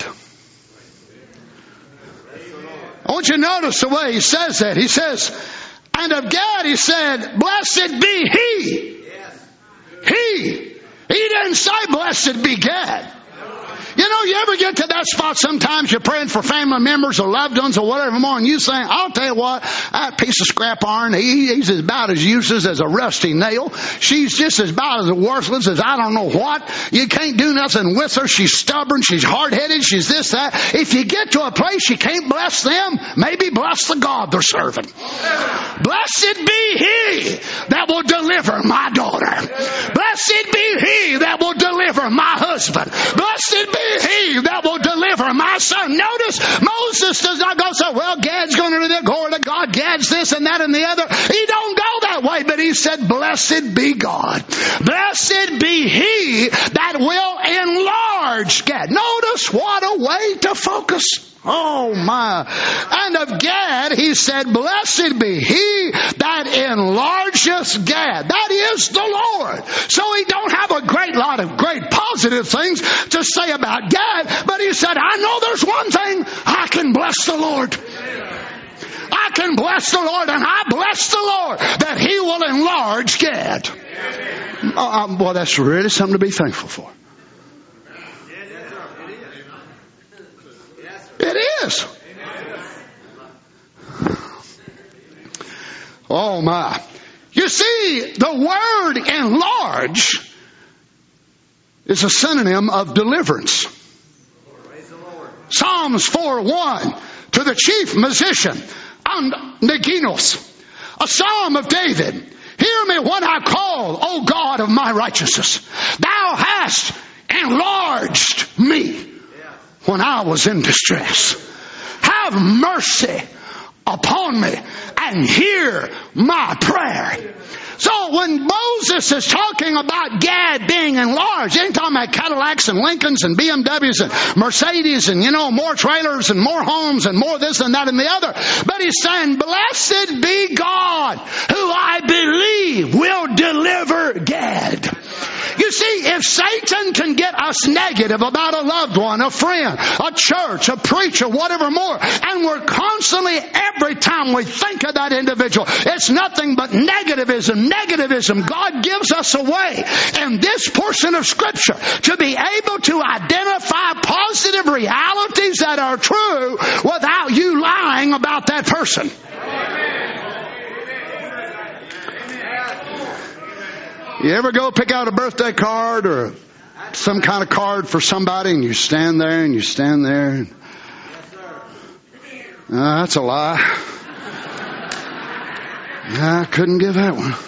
E: I want you to notice the way he says that. He says, and of Gad he said, blessed be he. He. He didn't say blessed be Gad. You know, you ever get to that spot sometimes you're praying for family members or loved ones or whatever more, and you say, I'll tell you what, that piece of scrap iron, he, he's about as useless as a rusty nail. She's just as about as worthless as I don't know what. You can't do nothing with her. She's stubborn. She's hard-headed. She's this, that. If you get to a place you can't bless them, maybe bless the God they're serving. Blessed be he that will deliver my daughter. Blessed be he that will deliver my husband. Blessed be he that will deliver my son. Notice, Moses does not go say, well, Gad's going to do that. Glory to God. Gad's this and that and the other. He don't go that way, but he said, blessed be God. Blessed be he that will enlarge Gad. Notice what a way to focus. Oh my. And of Gad, he said, blessed be he that enlargeth Gad. That is the Lord. So he don't have a great lot of great positive things to say about Gad, but he said, I know there's one thing, I can bless the Lord. I can bless the Lord, and I bless the Lord that he will enlarge Gad. Oh, um, well, that's really something to be thankful for. It is. Oh my. You see, the word enlarge is a synonym of deliverance. Psalms four one, to the chief musician, and Neginos, a psalm of David. Hear me when I call, O God of my righteousness. Thou hast enlarged me when I was in distress. Have mercy upon me and hear my prayer. So when Moses is talking about Gad being enlarged, he ain't talking about Cadillacs and Lincolns and B M Ws and Mercedes and, you know, more trailers and more homes and more this and that and the other. But he's saying, blessed be God, who I believe will deliver Gad. You see, if Satan can get us negative about a loved one, a friend, a church, a preacher, whatever more, and we're constantly, every time we think of that individual, it's nothing but negativism, negativism. God gives us a way in this portion of Scripture to be able to identify positive realities that are true without you lying about that person. You ever go pick out a birthday card or some kind of card for somebody and you stand there and you stand there and, uh, that's a lie. I couldn't give that one.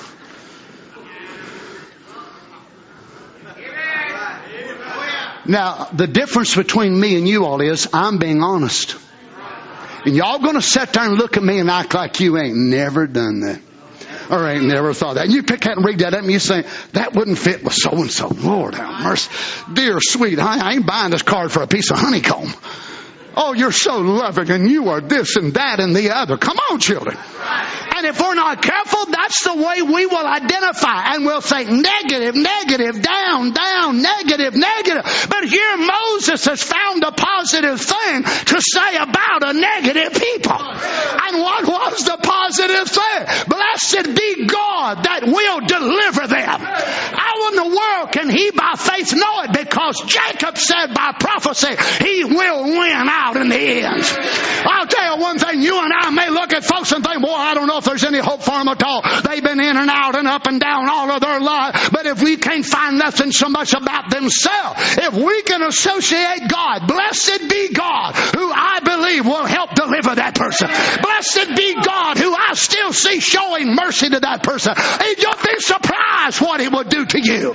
E: Now, the difference between me and you all is I'm being honest. And y'all going to sit there and look at me and act like you ain't never done that. Or ain't never thought that. And you pick that and read that up and you say, that wouldn't fit with so-and-so. Lord have mercy. Dear sweet, I, I ain't buying this card for a piece of honeycomb. Oh, you're so loving and you are this and that and the other. Come on, children. And if we're not careful, that's the way we will identify. And we'll say negative, negative, down, down, negative, negative. But here Moses has found a positive thing to say about a negative people. And what was the positive thing? Blessed be God that will deliver them. How in the world can he by faith know it? Because Jacob said by prophecy, he will win out in the end. I'll tell you one thing, you and I may look at folks and think, boy, I don't know if there's any hope for them at all. They've been in and out and up and down all of their life. But if we can't find nothing so much about themselves, if we can associate God, blessed be God, who I believe will help deliver that person. Blessed be God, who I still see showing mercy to that person. And you'll be surprised what he will do to you.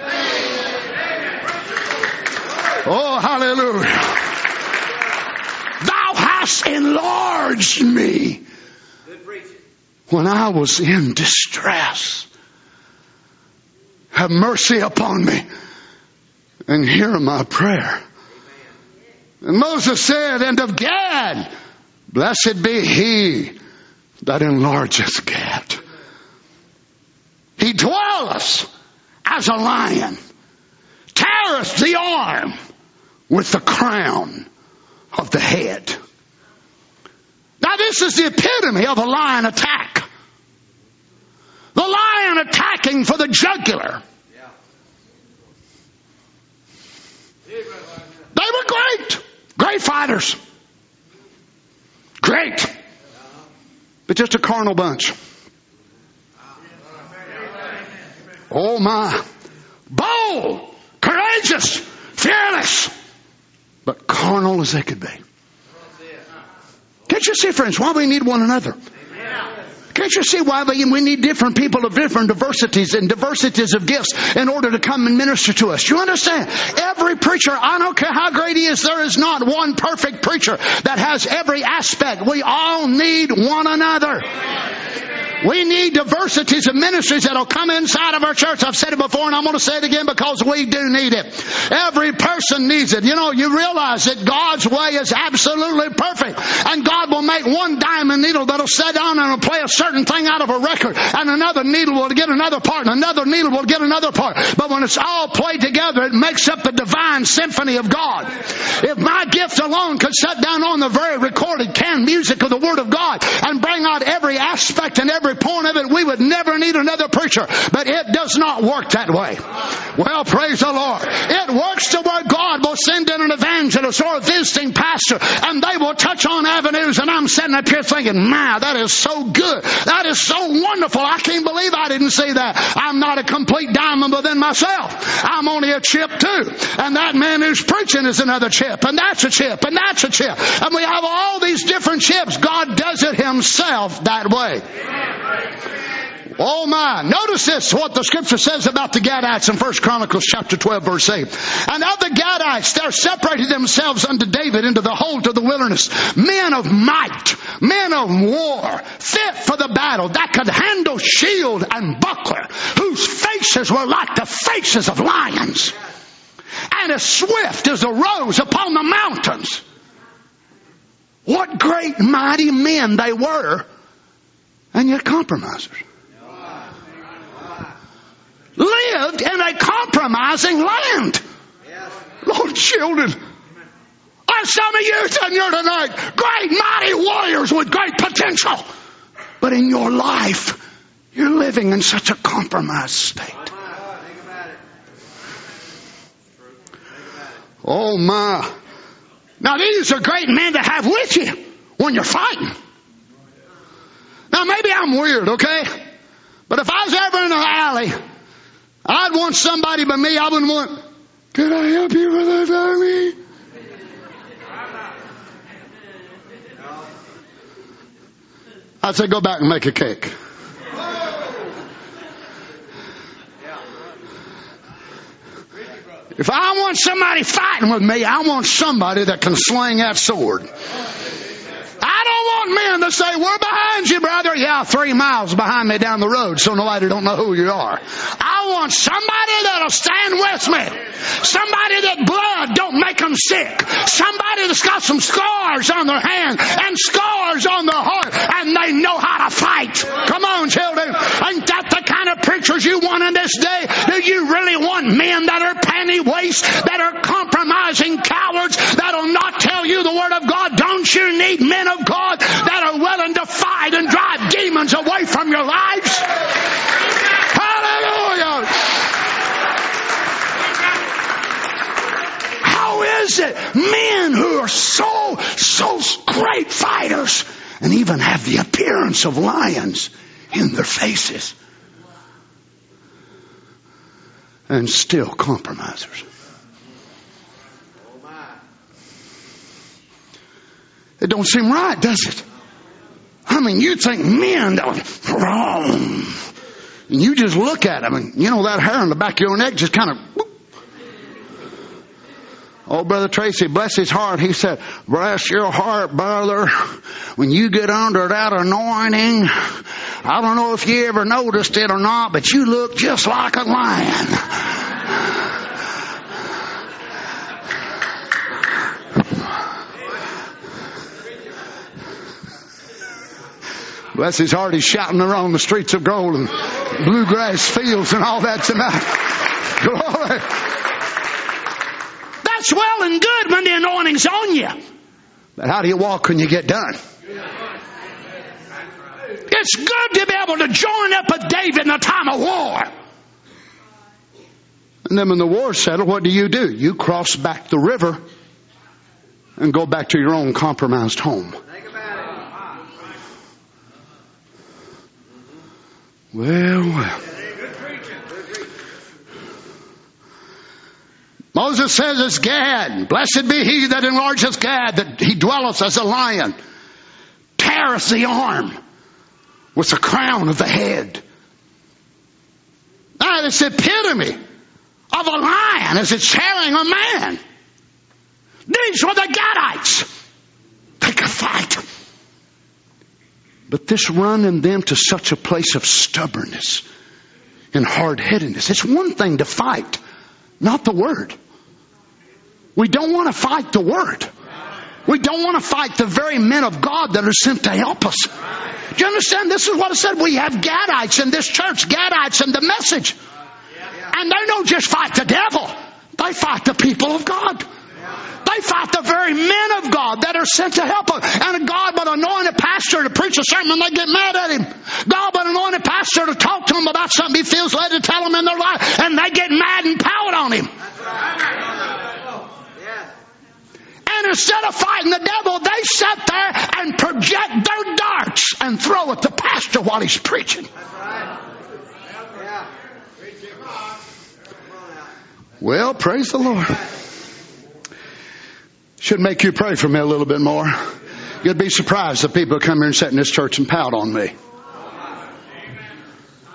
E: Oh, hallelujah. Thou hast enlarged me when I was in distress. Have mercy upon me and hear my prayer. And Moses said, and of Gad, blessed be he that enlargeth Gad. He dwelleth as a lion, teareth the arm with the crown of the head. Now this is the epitome of a lion attack. The lion attacking for the jugular. They were great. Great fighters. Great. But just a carnal bunch. Oh my. Bold. Courageous. Fearless. But carnal as they could be. Can't you see, friends, why we need one another? Can't you see why we need different people of different diversities and diversities of gifts in order to come and minister to us? You understand? Every preacher, I don't care how great he is, there is not one perfect preacher that has every aspect. We all need one another. We need diversities of ministries that will come inside of our church. I've said it before and I'm going to say it again because we do need it. Every person needs it. You know, you realize that God's way is absolutely perfect. And God will make one diamond needle that'll sit down and will play a certain thing out of a record. And another needle will get another part. And another needle will get another part. But when it's all played together, it makes up the divine symphony of God. If my gift alone could sit down on the very recorded canned music of the Word of God and bring out every aspect and every point of it, we would never need another preacher. But it does not work that way. Well, praise the Lord. It works to where God will send in an evangelist or a visiting pastor and they will touch on avenues, and I'm sitting up here thinking, man, that is so good. That is so wonderful. I can't believe I didn't see that. I'm not a complete diamond within myself. I'm only a chip too. And that man who's preaching is another chip. And that's a chip. And that's a chip. And we have all these different chips. God does it himself that way. Oh my. Notice this, what the scripture says about the Gadites in First Chronicles chapter twelve verse eight. And of the Gadites, there separated themselves unto David into the whole to the wilderness. Men of might, men of war, fit for the battle, that could handle shield and buckler, whose faces were like the faces of lions, and as swift as the roes upon the mountains. What great mighty men they were, and yet compromisers. Lived in a compromising land. Lord, children, are some of you in here tonight great mighty warriors with great potential, but in your life you're living in such a compromised state. Oh my. Now these are great men to have with you when you're fighting. Now maybe I'm weird, okay? But if I was ever in an alley, I'd want somebody but me. I wouldn't want, can I help you with that, Tommy? I'd say, go back and make a cake. If I want somebody fighting with me, I want somebody that can sling that sword. I don't want men to say, we're behind you, brother. Yeah, three miles behind me down the road, so nobody don't know who you are. I want somebody that'll stand with me. Somebody that blood don't make them sick. Somebody that's got some scars on their hand and scars on their heart, and they know how to fight. Come on, children. Ain't that the kind of preachers you want in this day? Do you really want men that are panty waist, that are compromising cowards, that'll not tell you the word of God? Don't you need men of God that are willing to fight and drive demons away from your lives? Hallelujah! How is it men who are so, so great fighters and even have the appearance of lions in their faces and still compromisers? It don't seem right, does it? I mean, you think men that are wrong, and you just look at them, and you know that hair on the back of your neck just kind of. Whoop. Oh, Brother Tracy, bless his heart, he said, bless your heart, brother. When you get under that anointing, I don't know if you ever noticed it or not, but you look just like a lion. Bless his heart, he's shouting around the streets of gold and bluegrass fields and all that tonight. Glory. That's well and good when the anointing's on you. But how do you walk when you get done? It's good to be able to join up with David in a time of war. And then when the war's settled, what do you do? You cross back the river and go back to your own compromised home. Well, well. Moses says it's Gad. Blessed be he that enlargeth Gad, that he dwelleth as a lion, teareth the arm with the crown of the head. Now, it's the epitome of a lion as it's tearing a man. These were the Gadites. They could fight. But this running them to such a place of stubbornness and hard-headedness. It's one thing to fight, not the word. We don't want to fight the word. We don't want to fight the very men of God that are sent to help us. Do you understand? This is what I said. We have Gadites in this church. Gadites in the message. And they don't just fight the devil. They fight the people of God. They fight the very men of God that are sent to help us. And God would anoint a pastor to preach a sermon, they get mad at him. God would anoint a pastor to talk to them about something he feels led to tell them in their life, and they get mad and pout on him. And instead of fighting the devil, they sit there and project their darts and throw at the pastor while he's preaching. Well, praise the Lord. Should make you pray for me a little bit more. You'd be surprised that people come here and sit in this church and pout on me.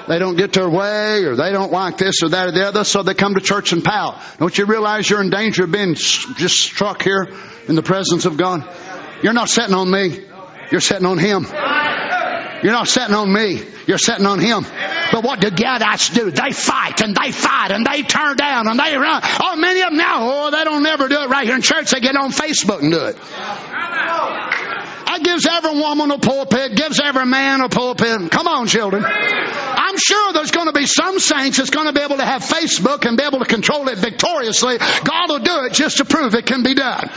E: They don't get their way, or they don't like this or that or the other, so they come to church and pout. Don't you realize you're in danger of being just struck here in the presence of God? You're not sitting on me. You're sitting on Him. You're not sitting on me. You're sitting on Him. But what do Gadites do? They fight and they fight and they turn down and they run. Oh, many of them now, oh, they don't never do it right here in church. They get on Facebook and do it. That gives every woman a pulpit, gives every man a pulpit. Come on, children. I'm sure there's going to be some saints that's going to be able to have Facebook and be able to control it victoriously. God will do it just to prove it can be done.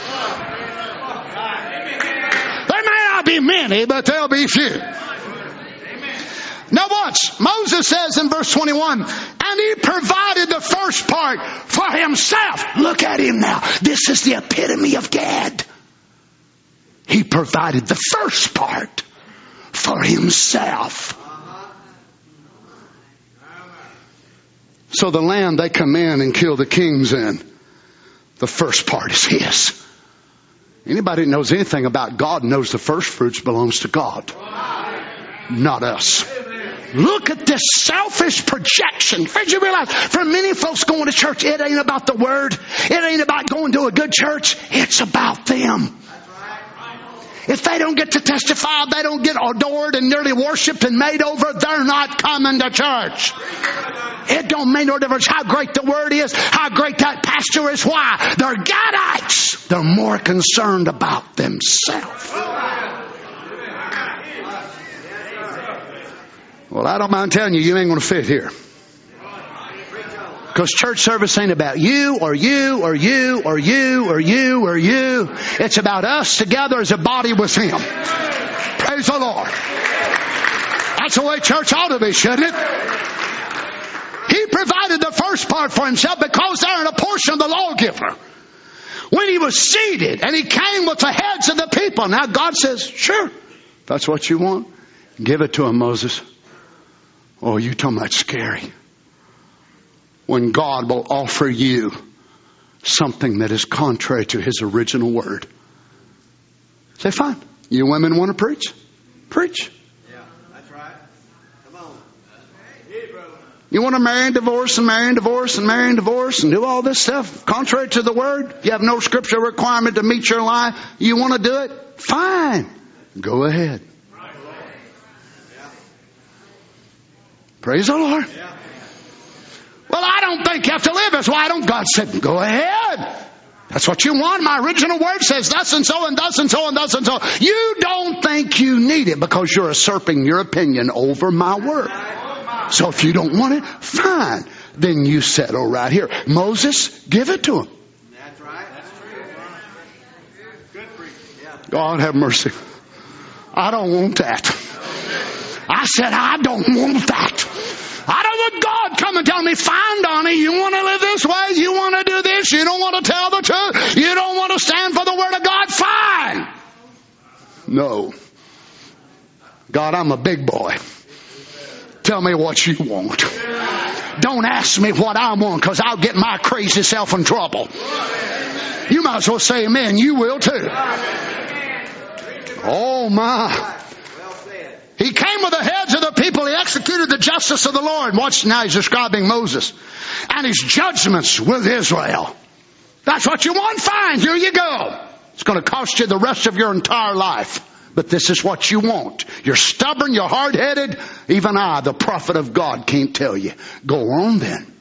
E: There may not be many, but there'll be few. Now watch. Moses says in verse twenty-one, and he provided the first part for himself. Look at him now. This is the epitome of Gad. He provided the first part for himself. So the land they come in and kill the kings in, the first part is his. Anybody that knows anything about God knows the first fruits belongs to God, not us. Look at this selfish projection. Did you realize for many folks going to church, it ain't about the Word. It ain't about going to a good church. It's about them. If they don't get to testify, they don't get adored and nearly worshipped and made over, they're not coming to church. It don't make no difference how great the Word is, how great that pastor is. Why? They're Gadites. They're more concerned about themselves. Well, I don't mind telling you, you ain't going to fit here. Because church service ain't about you or you or you or you or you or you. It's about us together as a body with Him. Praise the Lord. That's the way church ought to be, shouldn't it? He provided the first part for Himself because they're in a portion of the lawgiver. When He was seated and He came with the heads of the people. Now God says, sure, if that's what you want, give it to Him, Moses. Oh, you talking about scary. When God will offer you something that is contrary to His original word. Say, fine. You women want to preach? Preach.
B: Yeah, that's right. Come on.
E: You want to marry and divorce and marry and divorce and marry and divorce and do all this stuff contrary to the word? You have no scriptural requirement to meet your life. You want to do it? Fine. Go ahead. Praise the Lord. Well, I don't think you have to live. That's why I don't. God said, go ahead. That's what you want. My original word says thus and so and thus and so and thus and so. You don't think you need it because you're usurping your opinion over my word. So if you don't want it, fine. Then you settle right here. Moses, give it to him.
B: That's right. That's true. Good preaching. Yeah.
E: God have mercy. I don't want that. I said, I don't want that. I don't want God come and tell me, fine, Donnie, you want to live this way? You want to do this? You don't want to tell the truth? You don't want to stand for the Word of God? Fine. No. God, I'm a big boy. Tell me what you want. Don't ask me what I want because I'll get my crazy self in trouble. You might as well say amen. You will too. Oh my. He came with the heads of the people. He executed the justice of the Lord. Watch now, he's describing Moses. And his judgments with Israel. That's what you want? Fine, here you go. It's going to cost you the rest of your entire life. But this is what you want. You're stubborn, you're hard-headed. Even I, the prophet of God, can't tell you. Go on then.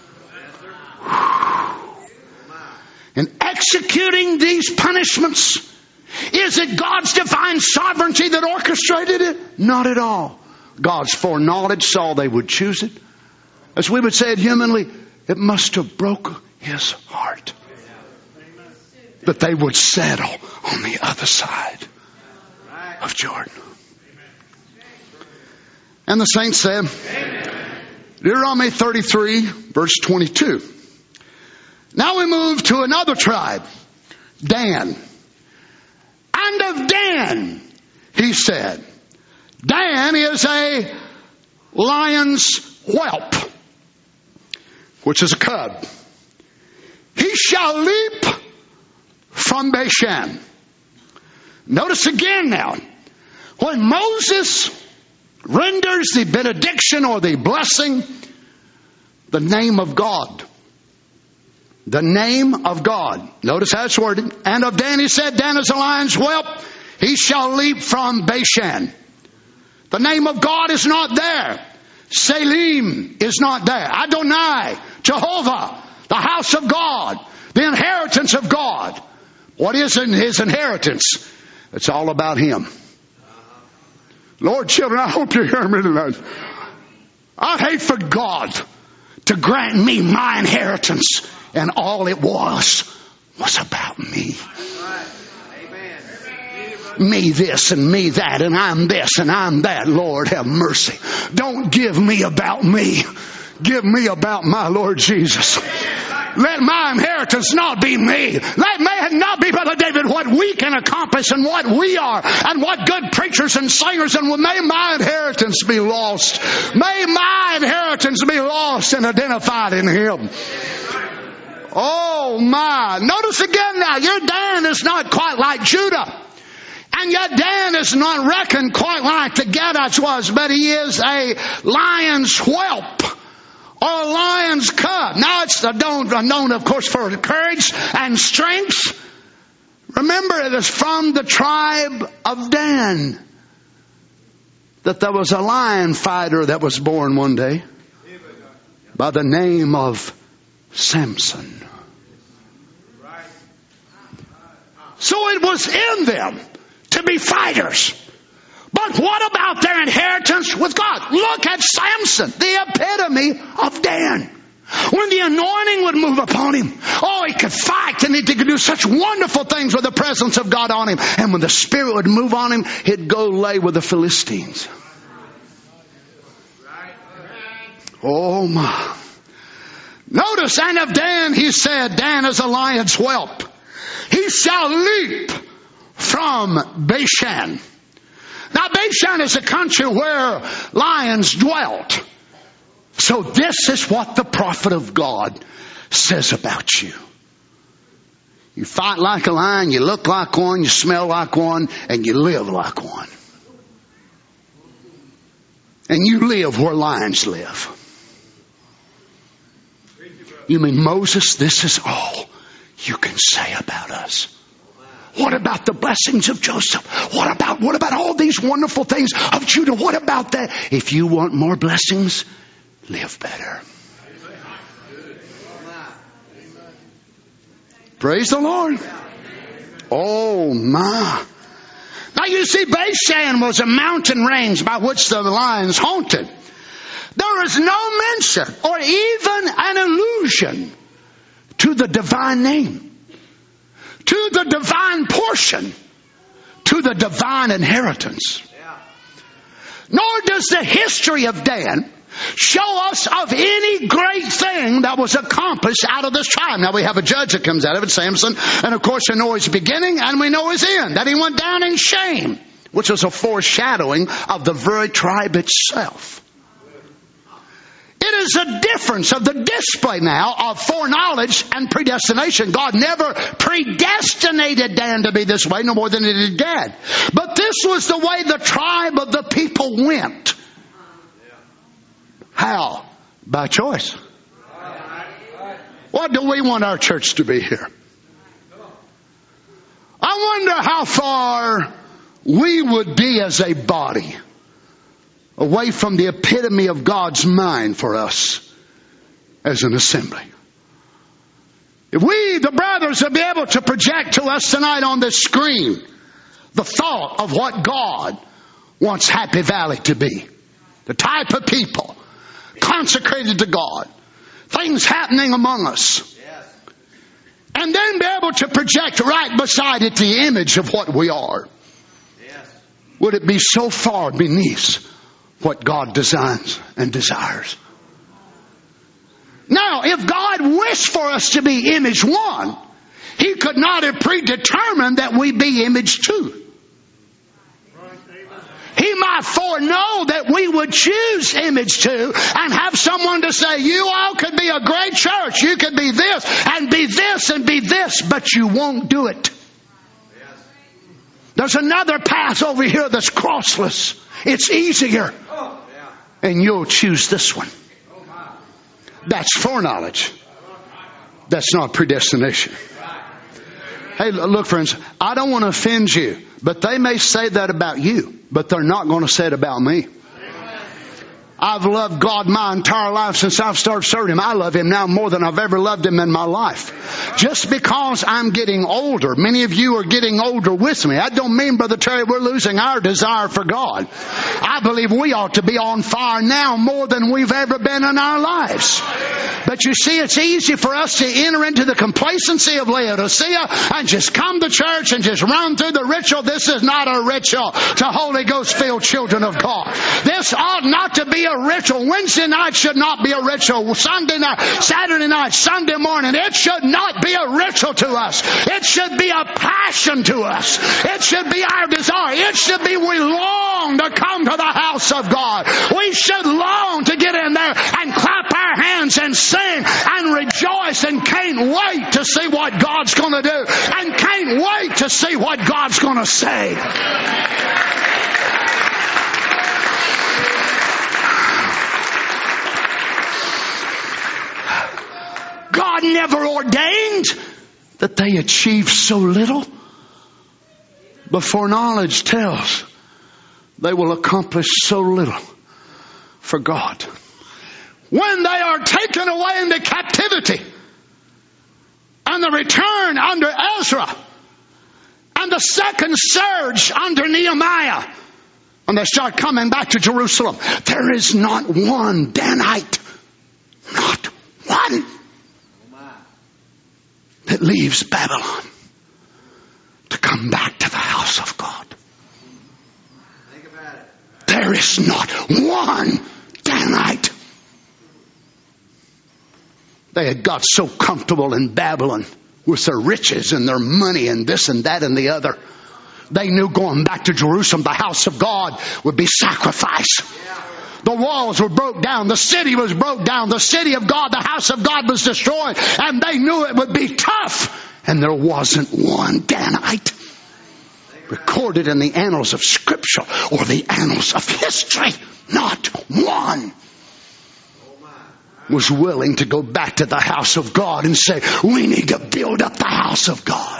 E: In executing these punishments, is it God's divine sovereignty that orchestrated it? Not at all. God's foreknowledge saw they would choose it. As we would say it humanly, it must have broke His heart that they would settle on the other side of Jordan. And the saints said, Deuteronomy thirty-three, verse twenty-two. Now we move to another tribe, Dan. And of Dan, he said, Dan is a lion's whelp, which is a cub. He shall leap from Bashan. Notice again now, when Moses renders the benediction or the blessing the name of God. The name of God. Notice how it's worded. And of Dan he said, Dan is a lion's whelp. He shall leap from Bashan. The name of God is not there. Selim is not there. Adonai, Jehovah, the house of God, the inheritance of God. What is in his inheritance? It's all about him. Lord, children, I hope you hear me tonight. I'd hate for God to grant me my inheritance and all it was was about me. Me this and me that, and I'm this and I'm that. Lord, have mercy. Don't give me about me. Give me about my Lord Jesus. Let my inheritance not be me. Let may not be, Brother David, what we can accomplish and what we are and what good preachers and singers, and may my inheritance be lost. May my inheritance be lost and identified in Him. Oh my. Notice again now, your Dan is not quite like Judah. And yet Dan is not reckoned quite like the Gadites was, but he is a lion's whelp. Or a lion's cub. Now it's known, known, of course, for courage and strength. Remember, it is from the tribe of Dan that there was a lion fighter that was born one day by the name of Samson. So it was in them to be fighters. But what about their inheritance with God? Look at Samson, the epitome of Dan. When the anointing would move upon him, oh, he could fight and he could do such wonderful things with the presence of God on him. And when the Spirit would move on him, he'd go lay with the Philistines. Oh my. Notice, and of Dan, he said, Dan is a lion's whelp. He shall leap from Bashan. Now, Bashan is a country where lions dwelt. So this is what the prophet of God says about you. You fight like a lion, you look like one, you smell like one, and you live like one. And you live where lions live. You mean, Moses, this is all you can say about us. What about the blessings of Joseph? What about, what about all these wonderful things of Judah? What about that? If you want more blessings, live better. Praise the Lord. Oh my. Now you see, Bashan was a mountain range by which the lions haunted. There is no mention or even an allusion to the divine name, to the divine portion, to the divine inheritance. Nor does the history of Dan show us of any great thing that was accomplished out of this tribe. Now we have a judge that comes out of it, Samson, and of course we know his beginning and we know his end, that he went down in shame, which was a foreshadowing of the very tribe itself. It is a difference of the display now of foreknowledge and predestination. God never predestinated Dan to be this way, no more than he did Gad. But this was the way the tribe of the people went. How? By choice. What do we want our church to be here? I wonder how far we would be as a body away from the epitome of God's mind for us as an assembly. If we, the brothers, would be able to project to us tonight on this screen the thought of what God wants Happy Valley to be. The type of people consecrated to God. Things happening among us. And then be able to project right beside it the image of what we are. Would it be so far beneath what God designs and desires? Now, if God wished for us to be image one, He could not have predetermined that we be image two. He might foreknow that we would choose image two and have someone to say, you all could be a great church. You could be this and be this and be this, but you won't do it. There's another path over here that's crossless. It's easier. And you'll choose this one. That's foreknowledge. That's not predestination. Hey, look, friends, I don't want to offend you, but they may say that about you, but they're not going to say it about me. I've loved God my entire life since I've started serving Him. I love Him now more than I've ever loved Him in my life. Just because I'm getting older, many of you are getting older with me. That don't mean, Brother Terry, we're losing our desire for God. I believe we ought to be on fire now more than we've ever been in our lives. But you see, it's easy for us to enter into the complacency of Laodicea and just come to church and just run through the ritual. This is not a ritual to Holy Ghost-filled children of God. This ought not to be a ritual. Wednesday night should not be a ritual. Sunday night, Saturday night, Sunday morning, it should not be a ritual to us. It should be a passion to us. It should be our desire. It should be we long to come to the house of God. We should long to get in there and clap our hands and sing and rejoice and can't wait to see what God's going to do and can't wait to see what God's going to say. God never ordained that they achieve so little. But foreknowledge tells they will accomplish so little for God. When they are taken away into captivity and the return under Ezra and the second surge under Nehemiah, and they start coming back to Jerusalem, there is not one Danite, not one, that leaves Babylon to come back to the house of God. Think about it. There is not one Danite. They had got so comfortable in Babylon with their riches and their money and this and that and the other. They knew going back to Jerusalem, the house of God, would be sacrifice. The walls were broke down. The city was broke down. The city of God, the house of God was destroyed. And they knew it would be tough. And there wasn't one Danite recorded in the annals of Scripture or the annals of history. Not one was willing to go back to the house of God and say, we need to build up the house of God.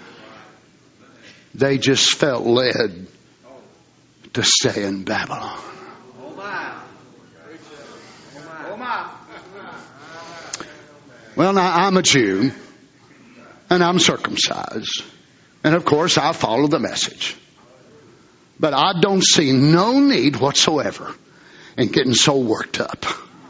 E: They just felt led to stay in Babylon. Well, now, I'm a Jew, and I'm circumcised. And, of course, I follow the message. But I don't see no need whatsoever in getting so worked up.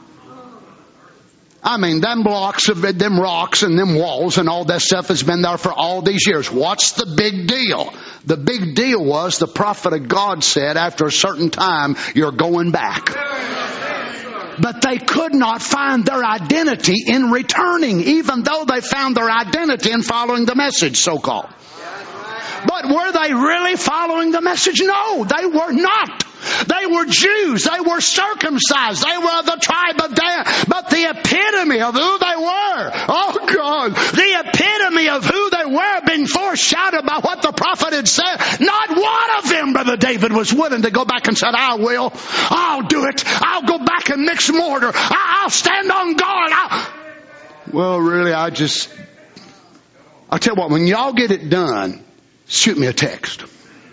E: I mean, them blocks, of them rocks and them walls and all that stuff has been there for all these years. What's the big deal? The big deal was the prophet of God said after a certain time, you're going back. But they could not find their identity in returning, even though they found their identity in following the message, so-called. But were they really following the message? No, they were not. They were Jews. They were circumcised. They were of the tribe of Dan. But the epitome of who they were, oh God, the epitome of who they were being foreshadowed by what the prophet had said. Not one of them, Brother David, was willing to go back and said, I will. I'll do it. I'll go back and mix mortar. I'll stand on guard. I'll... Well, really, I just... I'll tell you what, when y'all get it done, shoot me a text.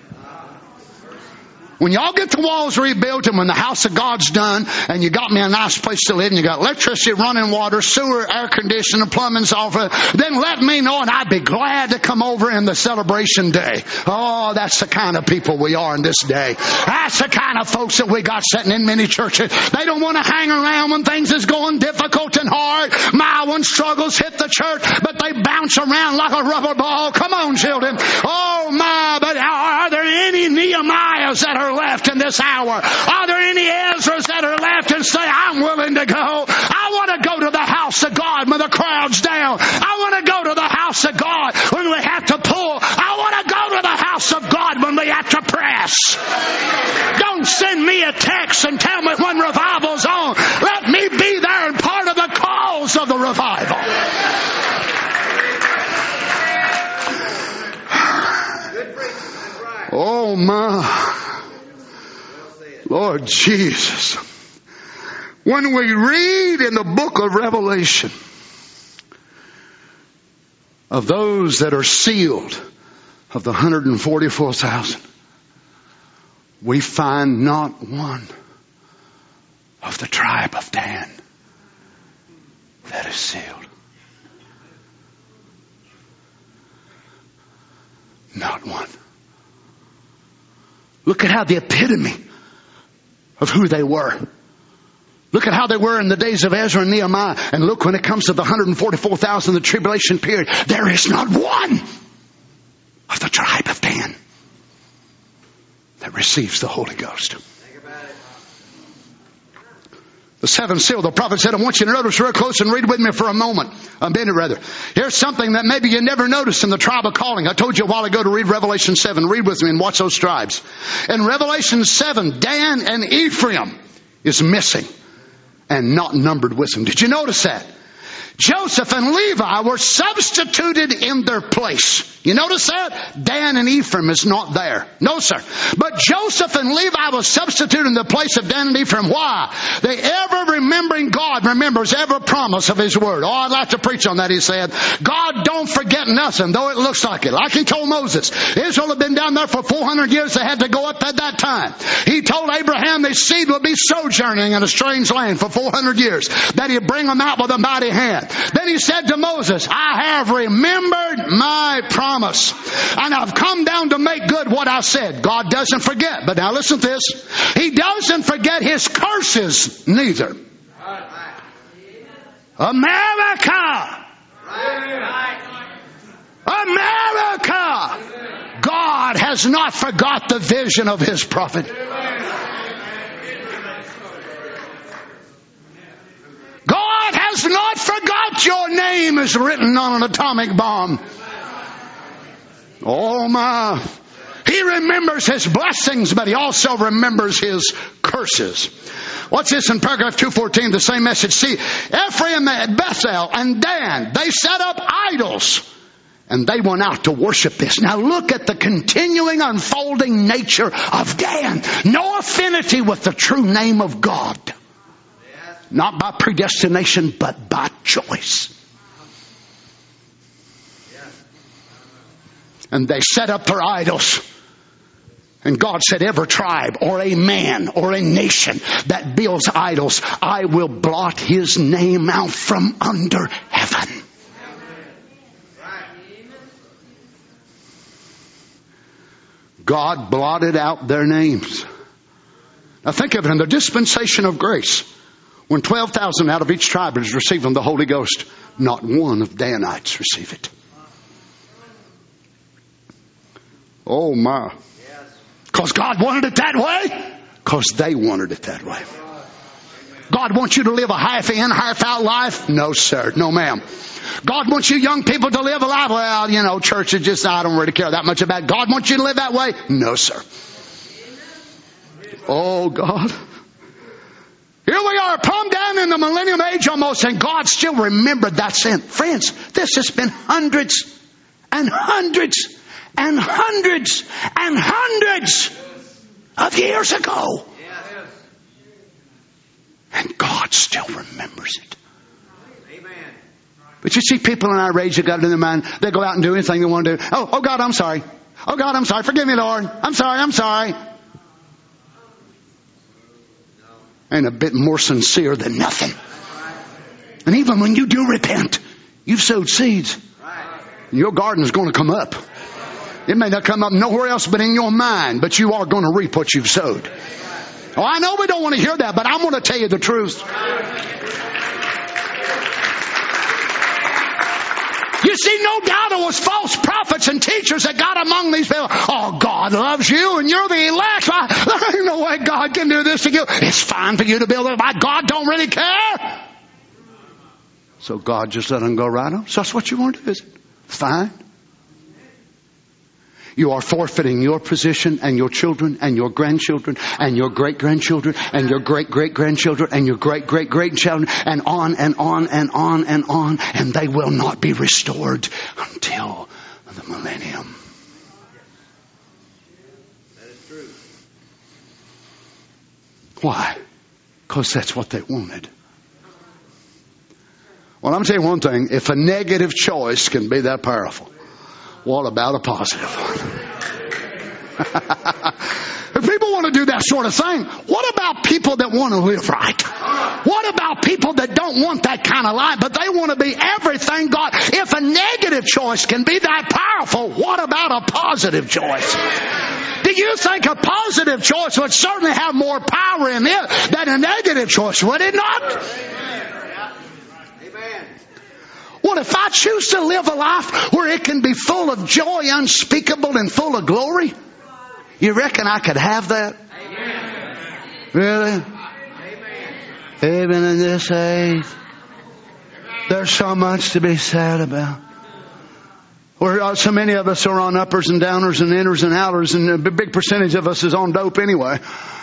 E: When y'all get the walls rebuilt and when the house of God's done and you got me a nice place to live and you got electricity, running water, sewer, air conditioning, plumbing's all for it, then let me know and I'd be glad to come over in the celebration day. Oh, that's the kind of people we are in this day. That's the kind of folks that we got sitting in many churches. They don't want to hang around when things is going difficult and hard. My one struggles hit the church, but they bounce around like a rubber ball. Come on, children. Oh my, but are there any Nehemiahs that are left in this hour? Are there any Ezras that are left and say, I'm willing to go? I want to go to the house of God when the crowd's down. I want to go to the house of God when we have to pull. I want to go to the house of God when we have to press. Don't send me a text and tell me when revival's on. Let me be there and part of the cause of the revival. Oh my Lord Jesus. When we read in the book of Revelation of those that are sealed, of the one hundred forty-four thousand, we find not one of the tribe of Dan that is sealed. Not one. Look at how the epitome of who they were. Look at how they were in the days of Ezra and Nehemiah. And look, when it comes to the one hundred forty-four thousand, the tribulation period, there is not one of the tribe of Dan that receives the Holy Ghost. The seventh seal, the prophet said, I want you to notice real close and read with me for a moment. A minute rather. Here's something that maybe you never noticed in the tribe of calling. I told you a while ago to read Revelation seven. Read with me and watch those tribes. In Revelation seven, Dan and Ephraim is missing and not numbered with them. Did you notice that? Joseph and Levi were substituted in their place. You notice that? Dan and Ephraim is not there. No, sir. But Joseph and Levi was substituted in the place of Dan and Ephraim. Why? They ever remembering God remembers every promise of His Word. Oh, I'd like to preach on that, he said. God don't forget nothing, though it looks like it. Like He told Moses. Israel had been down there for four hundred years. They had to go up at that time. He told Abraham their seed would be sojourning in a strange land for four hundred years. That He'd bring them out with a mighty hand. Then He said to Moses, I have remembered my promise. And I've come down to make good what I said. God doesn't forget. But now listen to this. He doesn't forget His curses neither. America! America! God has not forgot the vision of His prophet. God has not forgot your name is written on an atomic bomb. Oh my. He remembers His blessings, but He also remembers His curses. What's this in paragraph two fourteen? The same message. See, Ephraim, Bethel, and Dan, they set up idols. And they went out to worship this. Now look at the continuing unfolding nature of Dan. No affinity with the true name of God. Not by predestination, but by choice. And they set up their idols. And God said, every tribe or a man or a nation that builds idols, I will blot his name out from under heaven. God blotted out their names. Now think of it in the dispensation of grace. When twelve thousand out of each tribe is receiving the Holy Ghost, not one of Danites receive it. Oh my. Because God wanted it that way? Because they wanted it that way. God wants you to live a half in, half out life? No, sir. No, ma'am. God wants you young people to live a life. Well, you know, church is just, I don't really care that much about it. God wants you to live that way? No, sir. Oh, God. Here we are, plumb down in the millennium age almost, and God still remembered that sin. Friends, this has been hundreds and hundreds and hundreds and hundreds of years ago. And God still remembers it. But you see people in our age that got it in their mind, they go out and do anything they want to do. Oh, oh God, I'm sorry. Oh God, I'm sorry. Forgive me, Lord. I'm sorry, I'm sorry. Ain't a bit more sincere than nothing. And even when you do repent, you've sowed seeds. Your garden is going to come up. It may not come up nowhere else but in your mind, but you are going to reap what you've sowed. Oh, I know we don't want to hear that, but I'm going to tell you the truth. You see, no doubt it was false prophets and teachers that got among these people. Oh, God loves you and you're the elect. There ain't no way God can do this to you. It's fine for you to build it. God don't really care. So God just let them go right on. So that's what you want to do, is it? Fine. You are forfeiting your position and your children and your grandchildren and your great-grandchildren and your great-great-grandchildren and your great-great-grandchildren and on and on and on and on. And they will not be restored until the millennium. That is true. Why? because that's what they wanted. Well, I'm telling you one thing. If a negative choice can be that powerful, what about a positive one? If people want to do that sort of thing, what about people that want to live right? What about people that don't want that kind of life, but they want to be everything God? If a negative choice can be that powerful, what about a positive choice? Do you think a positive choice would certainly have more power in it than a negative choice, would it not? Well, if I choose to live a life where it can be full of joy unspeakable and full of glory, you reckon I could have that? Amen. Really? Amen. Even in this age, there's so much to be sad about. Where so many of us are on uppers and downers and inners and outers, and a big percentage of us is on dope anyway.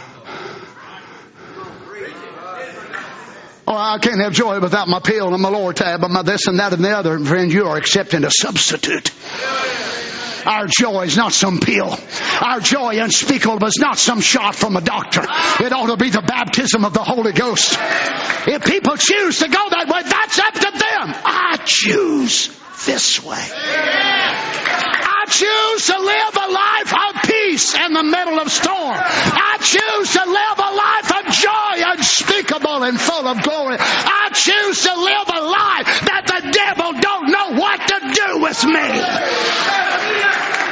E: Oh, I can't have joy without my pill and my lower tab and my this and that and the other. Friend, you are accepting a substitute. Our joy is not some pill. Our joy unspeakable is not some shot from a doctor. It ought to be the baptism of the Holy Ghost. If people choose to go that way, that's up to them. I choose this way. I choose to live a life of peace in the middle of storm. I choose to live a life of joy unspeakable and full of glory. I choose to live a life that the devil don't know what to do with me.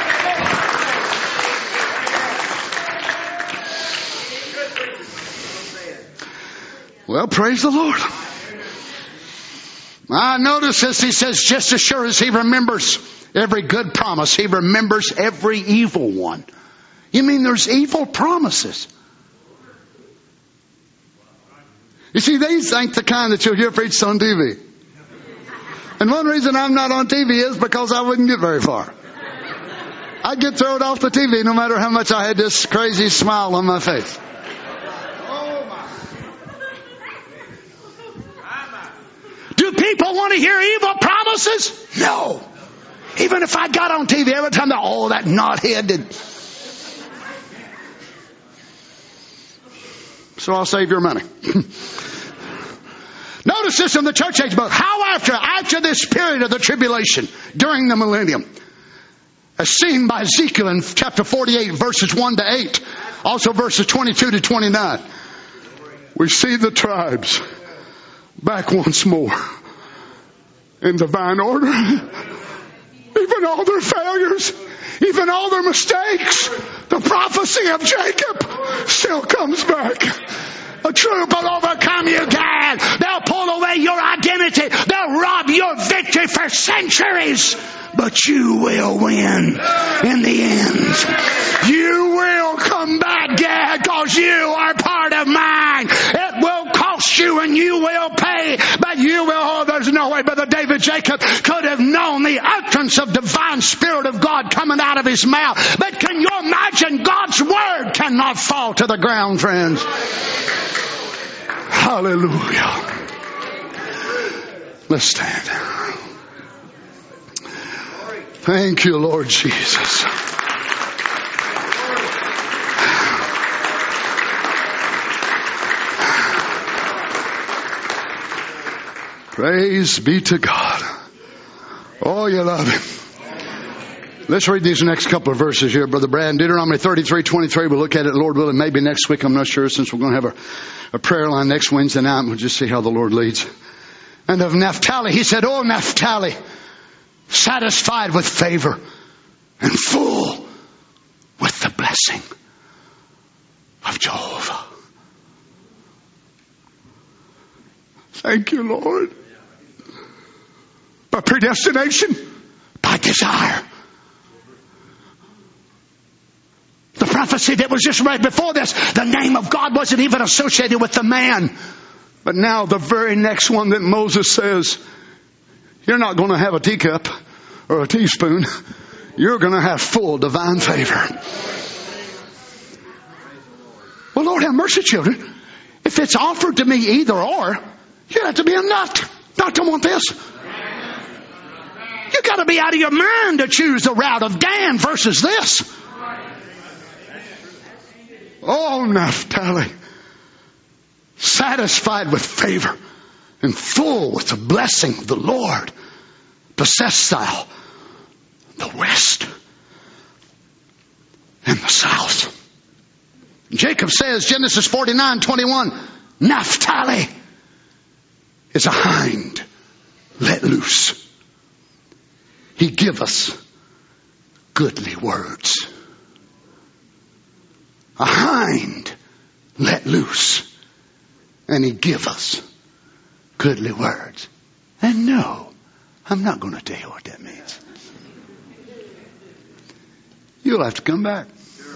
E: Well, praise the Lord. I notice this. He says, just as sure as he remembers every good promise, he remembers every evil one. You mean there's evil promises? You see, these ain't the kind that you'll hear preached on T V. And one reason I'm not on T V is because I wouldn't get very far. I'd get thrown off the T V no matter how much I had this crazy smile on my face. Do people want to hear evil promises? No. Even if I got on T V every time, they, oh, that knothead did. So I'll save your money. Notice this in the church age book. How after, after this period of the tribulation, during the millennium, as seen by Ezekiel in chapter forty-eight, verses one to eight, also verses twenty-two to twenty-nine, we see the tribes back once more in divine order. Even all their failures, even all their mistakes, the prophecy of Jacob still comes back. A troop will overcome you, Gad. They'll pull away your identity. They'll rob your victory for centuries. But you will win in the end. You will come back, Gad, because you are part of mine. It will cost you and you will pay. But you will, oh, there's no way Brother David Jacob could have known the utterance of divine Spirit of God coming out of his mouth. But can you imagine? God's word cannot fall to the ground, friends. Hallelujah. Let's stand. Thank you, Lord Jesus. Praise be to God. Oh, you love Him. Let's read these next couple of verses here, Brother Brad. Deuteronomy thirty-three twenty-three. We'll look at it, Lord willing, maybe next week. I'm not sure, since we're going to have a, a prayer line next Wednesday night. We'll just see how the Lord leads. And of Naphtali, He said, oh, Naphtali, satisfied with favor and full with the blessing of Jehovah. Thank you, Lord. By predestination, by desire. The prophecy that was just read before this, the name of God wasn't even associated with the man. But now the very next one that Moses says, you're not going to have a teacup or a teaspoon. You're going to have full divine favor. Well, Lord have mercy, children. If it's offered to me either or, you have to be a nut not to want this. You got to be out of your mind to choose the route of Dan versus this. Oh, Naphtali. satisfied with favor and full with the blessing of the Lord, possess thou the west and the south. Jacob says, Genesis forty-nine twenty-one, Naphtali is a hind let loose. He giveth goodly words. A hind let loose, and he giveth goodly words. And no, I'm not going to tell you what that means. You'll have to come back.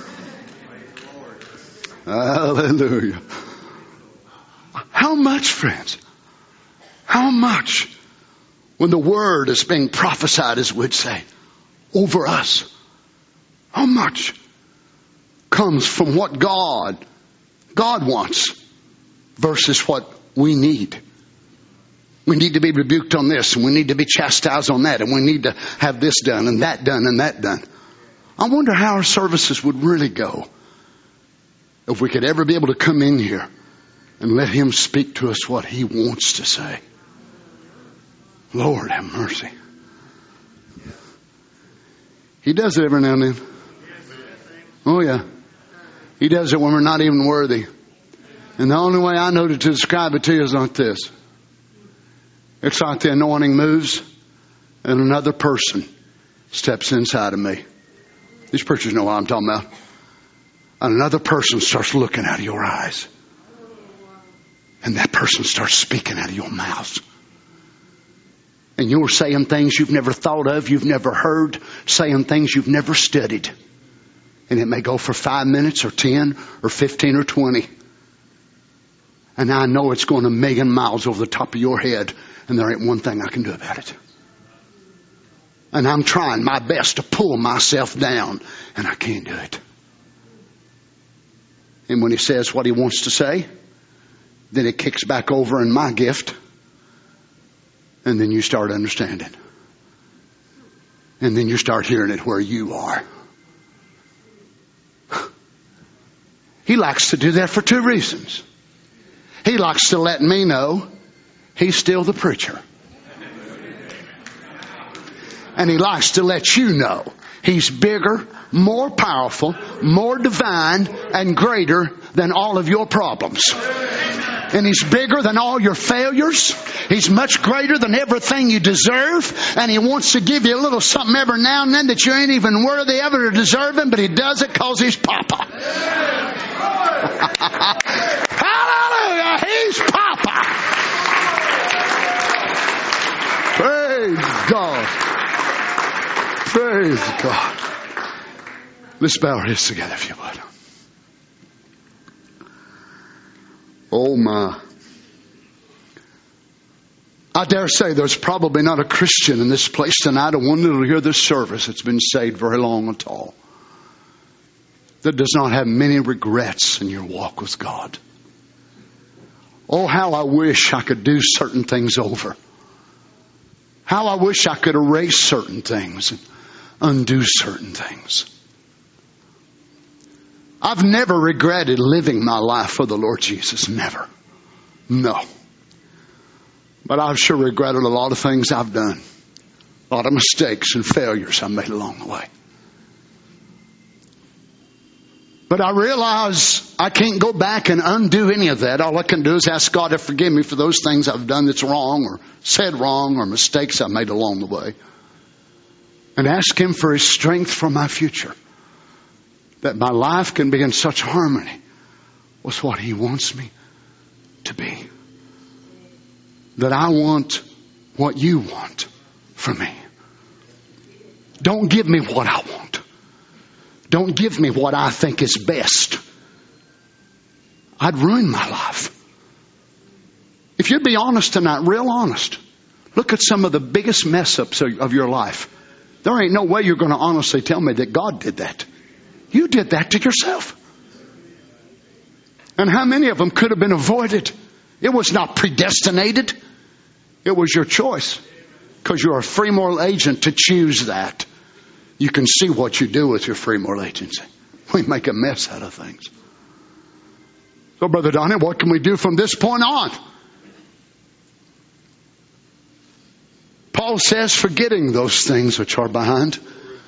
E: Hallelujah. How much, friends? How much when the word is being prophesied, as we'd say, over us? How much comes from what God, God wants versus what we need? We need to be rebuked on this, and we need to be chastised on that, and we need to have this done and that done and that done. I wonder how our services would really go if we could ever be able to come in here and let Him speak to us what He wants to say. Lord, have mercy. He does it every now and then. Oh yeah. He does it when we're not even worthy. And the only way I know to describe it to you is like this. It's like the anointing moves and another person steps inside of me. These preachers know what I'm talking about. And another person starts looking out of your eyes. And that person starts speaking out of your mouth. And you're saying things you've never thought of, you've never heard, saying things you've never studied. And it may go for five minutes or ten or fifteen or twenty. And I know it's going a million miles over the top of your head, and there ain't one thing I can do about it. And I'm trying my best to pull myself down, and I can't do it. And when He says what He wants to say, then it kicks back over in my gift. And then you start understanding. And then you start hearing it where you are. He likes to do that for two reasons. He likes to let me know He's still the preacher. And He likes to let you know He's bigger, more powerful, more divine, and greater than all of your problems. And He's bigger than all your failures. He's much greater than everything you deserve. And He wants to give you a little something every now and then that you ain't even worthy of or deserving, but He does it because He's Papa. Hallelujah! He's Papa. Praise God. Praise God. Let's bow our heads together if you would. Oh my. I dare say there's probably not a Christian in this place tonight, or one that will hear this service that's been saved very long at all, that does not have many regrets in your walk with God. Oh, how I wish I could do certain things over. How I wish I could erase certain things and undo certain things. I've never regretted living my life for the Lord Jesus. Never. No. But I've sure regretted a lot of things I've done. A lot of mistakes and failures I made along the way. But I realize I can't go back and undo any of that. All I can do is ask God to forgive me for those things I've done that's wrong or said wrong or mistakes I made along the way. And ask Him for His strength for my future. That my life can be in such harmony with what He wants me to be. That I want what You want for me. Don't give me what I want. Don't give me what I think is best. I'd ruin my life. If you'd be honest tonight, real honest, look at some of the biggest mess ups of your life. There ain't no way you're going to honestly tell me that God did that. You did that to yourself. And how many of them could have been avoided? It was not predestinated. It was your choice. Because you're a free moral agent to choose that. You can see what you do with your free moral agency. We make a mess out of things. So, Brother Donnie, what can we do from this point on? Paul says, forgetting those things which are behind.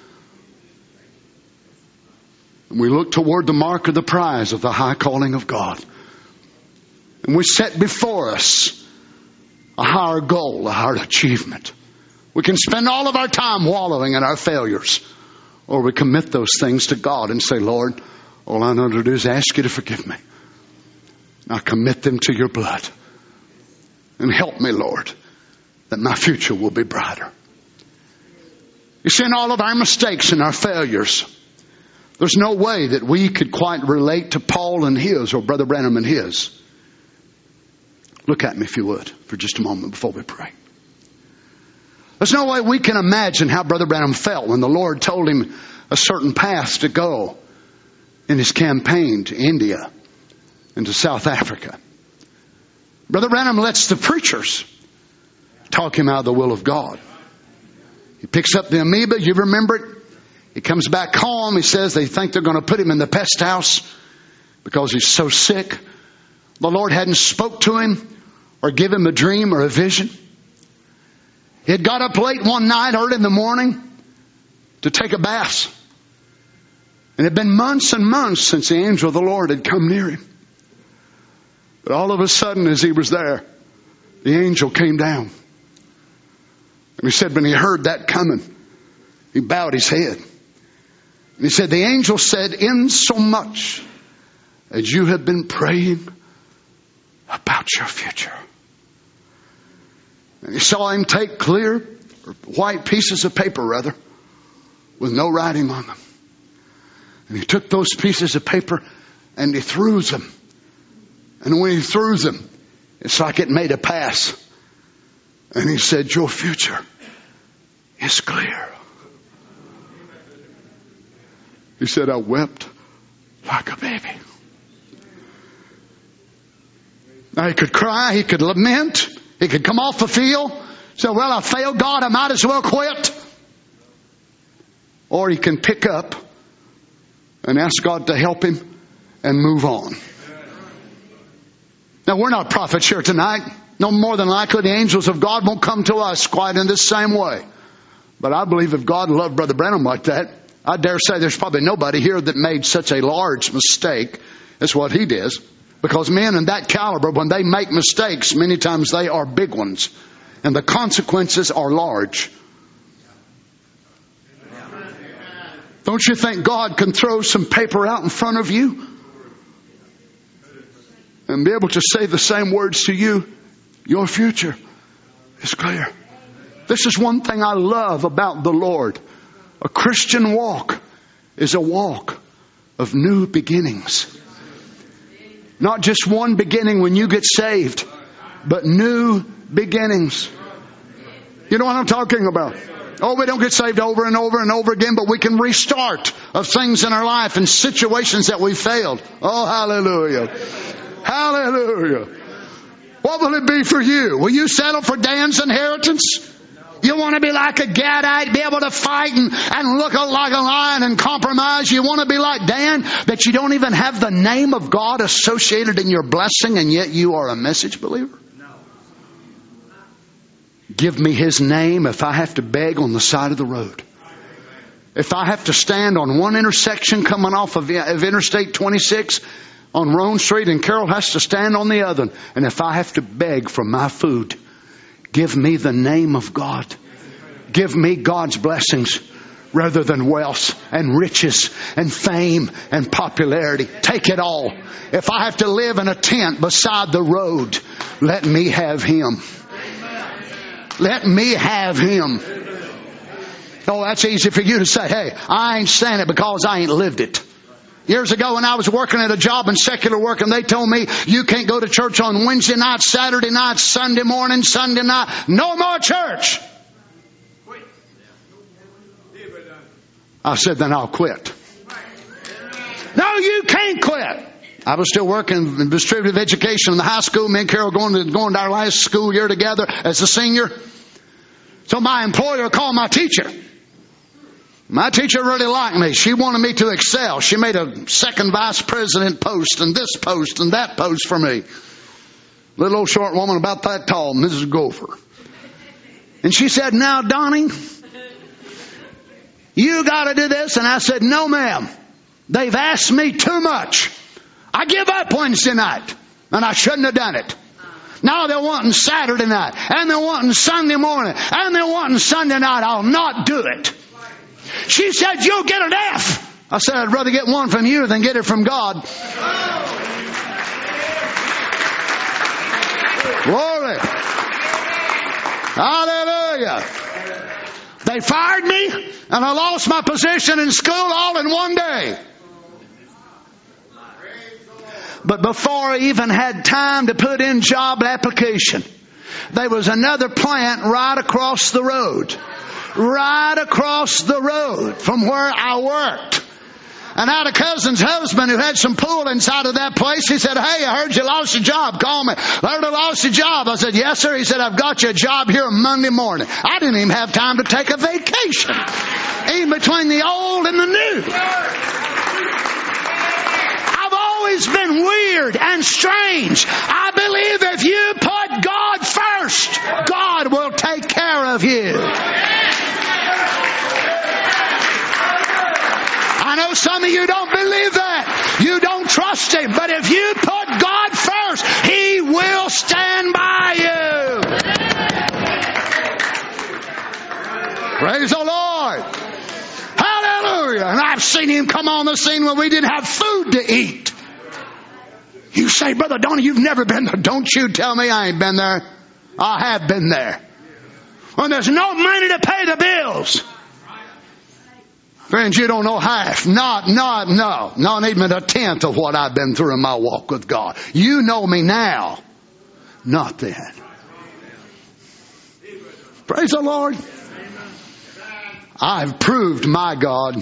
E: And we look toward the mark of the prize of the high calling of God. And we set before us a higher goal, a higher achievement. We can spend all of our time wallowing in our failures. Or we commit those things to God and say, Lord, all I know to do is ask you to forgive me. And I commit them to your blood. And help me, Lord, that my future will be brighter. You see, in all of our mistakes and our failures, there's no way that we could quite relate to Paul and his or Brother Branham and his. Look at me if you would for just a moment before we pray. There's no way we can imagine how Brother Branham felt when the Lord told him a certain path to go in his campaign to India and to South Africa. Brother Branham lets the preachers talk him out of the will of God. He picks up the amoeba, you remember it. He comes back home. He says they think they're going to put him in the pest house because he's so sick. The Lord hadn't spoke to him or give him a dream or a vision. He had got up late one night, early in the morning, to take a bath. And it had been months and months since the angel of the Lord had come near him. But all of a sudden, as he was there, the angel came down. And he said when he heard that coming, he bowed his head. And he said, the angel said, in so much as you have been praying about your future. And he saw him take clear, or white pieces of paper rather, with no writing on them. And he took those pieces of paper and he threw them. And when he threw them, it's like it made a pass. And he said, your future is clear. He said, I wept like a baby. Now he could cry, he could lament, he could come off the field, say, well, I failed God, I might as well quit. Or he can pick up and ask God to help him and move on. Now, we're not prophets here tonight. No more than likely the angels of God won't come to us quite in this same way. But I believe if God loved Brother Branham like that, I dare say there's probably nobody here that made such a large mistake as what he did. Because men in that caliber, when they make mistakes, many times they are big ones. And the consequences are large. Don't you think God can throw some paper out in front of you and be able to say the same words to you? Your future is clear. This is one thing I love about the Lord. A Christian walk is a walk of new beginnings. Not just one beginning when you get saved, but new beginnings. You know what I'm talking about? Oh, we don't get saved over and over and over again, but we can restart of things in our life and situations that we failed. Oh, hallelujah. Hallelujah. What will it be for you? Will you settle for Dan's inheritance? You want to be like a Gadite, be able to fight and, and look like a lion and compromise. You want to be like Dan, that you don't even have the name of God associated in your blessing, and yet you are a message believer? Give me His name if I have to beg on the side of the road. If I have to stand on one intersection coming off of, of Interstate twenty-six on Roan Street and Carol has to stand on the other. And if I have to beg for my food, give me the name of God. Give me God's blessings rather than wealth and riches and fame and popularity. Take it all. If I have to live in a tent beside the road, let me have Him. Let me have Him. Oh, that's easy for you to say. Hey, I ain't saying it because I ain't lived it. Years ago when I was working at a job in secular work, and they told me, you can't go to church on Wednesday night, Saturday night, Sunday morning, Sunday night. No more church. I said, then I'll quit. No, you can't quit. I was still working in distributive education in the high school. Me and Carol going to, going to our last school year together as a senior. So my employer called my teacher. My teacher really liked me. She wanted me to excel. She made a second vice president post and this post and that post for me. Little old short woman about that tall, Missus Gopher. And she said, now, Donnie, you got to do this. And I said, no, ma'am. They've asked me too much. I give up Wednesday night. And I shouldn't have done it. Now they're wanting Saturday night. And they're wanting Sunday morning. And they're wanting Sunday night. I'll not do it. She said, you'll get an F. I said, I'd rather get one from you than get it from God. Glory. Hallelujah. They fired me and I lost my position in school all in one day. But before I even had time to put in job application, there was another plant right across the road. Right across the road from where I worked. And I had a cousin's husband who had some pool inside of that place. He said, hey, I heard you lost your job. Call me. I heard I lost your job. I said, yes, sir. He said, I've got you a job here Monday morning. I didn't even have time to take a vacation. Even between the old and the new. I've always been weird and strange. I believe if you put God first, God will take care of you. I know some of you don't believe that. You don't trust Him. But if you put God first, He will stand by you. Praise the Lord. Hallelujah. And I've seen Him come on the scene when we didn't have food to eat. You say, Brother Donnie, you've never been there. Don't you tell me I ain't been there. I have been there. When there's no money to pay the bills. Friends, you don't know half. Not, not, no. Not even a tenth of what I've been through in my walk with God. You know me now. Not then. Praise the Lord. I've proved my God.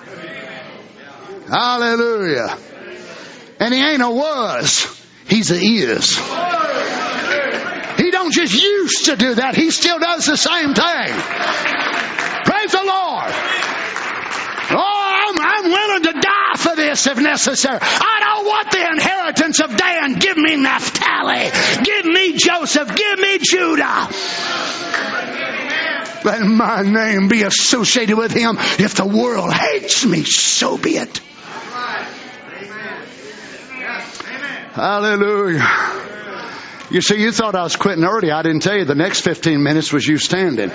E: Hallelujah. And He ain't a was. He's a is. He don't just used to do that. He still does the same thing. Praise the Lord. Oh, I'm, I'm willing to die for this if necessary. I don't want the inheritance of Dan. Give me Naphtali. Give me Joseph. Give me Judah. Let my name be associated with Him. If the world hates me, so be it. Hallelujah. You see, you thought I was quitting early. I didn't tell you the next fifteen minutes was you standing.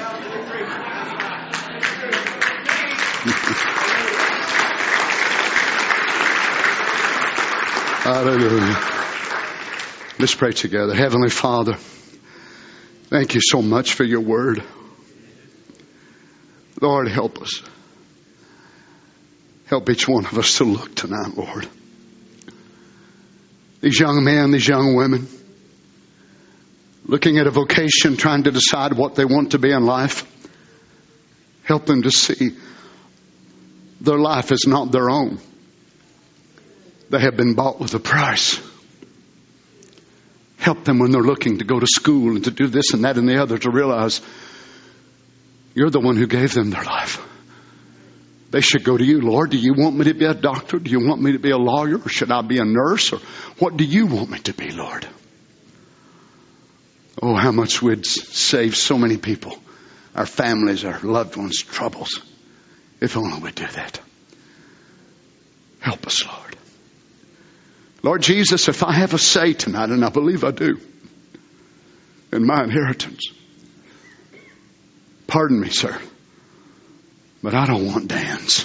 E: Hallelujah. Let's pray together. Heavenly Father, thank you so much for your word. Lord, help us. Help each one of us to look tonight, Lord. These young men, these young women, looking at a vocation, trying to decide what they want to be in life. Help them to see their life is not their own. They have been bought with a price. Help them when they're looking to go to school and to do this and that and the other to realize you're the one who gave them their life. They should go to you, Lord. Do you want me to be a doctor? Do you want me to be a lawyer? Or should I be a nurse? Or what do you want me to be, Lord? Oh, how much we'd save so many people, our families, our loved ones, troubles, if only we'd do that. Help us, Lord. Lord Jesus, if I have a say tonight, and I believe I do, in my inheritance, pardon me, sir, but I don't want Dan's.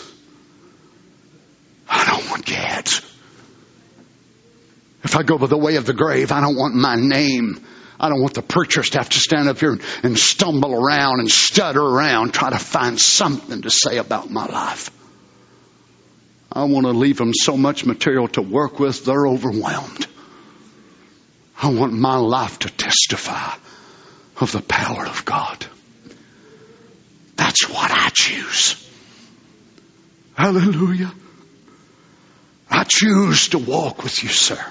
E: I don't want Gad's. If I go by the way of the grave, I don't want my name. I don't want the preachers to have to stand up here and stumble around and stutter around, try to find something to say about my life. I want to leave them so much material to work with, they're overwhelmed. I want my life to testify of the power of God. That's what I choose. Hallelujah. I choose to walk with you, sir.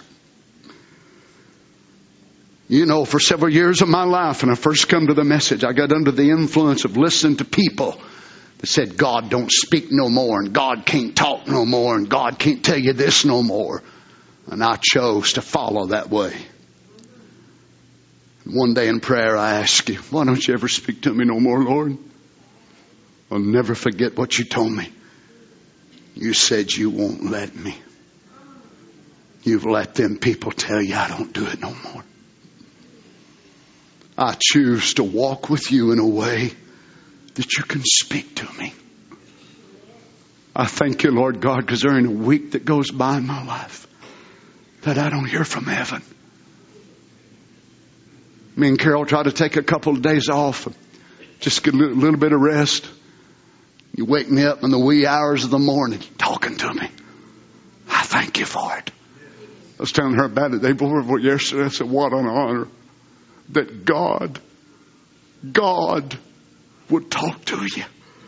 E: You know, for several years of my life, when I first come to the message, I got under the influence of listening to people that said God don't speak no more, and God can't talk no more, and God can't tell you this no more. And I chose to follow that way. One day in prayer I asked you, why don't you ever speak to me no more, Lord? I'll never forget what you told me. You said you won't let me. You've let them people tell you I don't do it no more. I choose to walk with you in a way that you can speak to me. I thank you, Lord God, because there ain't a week that goes by in my life that I don't hear from heaven. Me and Carol try to take a couple of days off and just get a little, little bit of rest. You wake me up in the wee hours of the morning talking to me. I thank you for it. I was telling her about it day before yesterday. I said, what an honor that God, God would talk to you.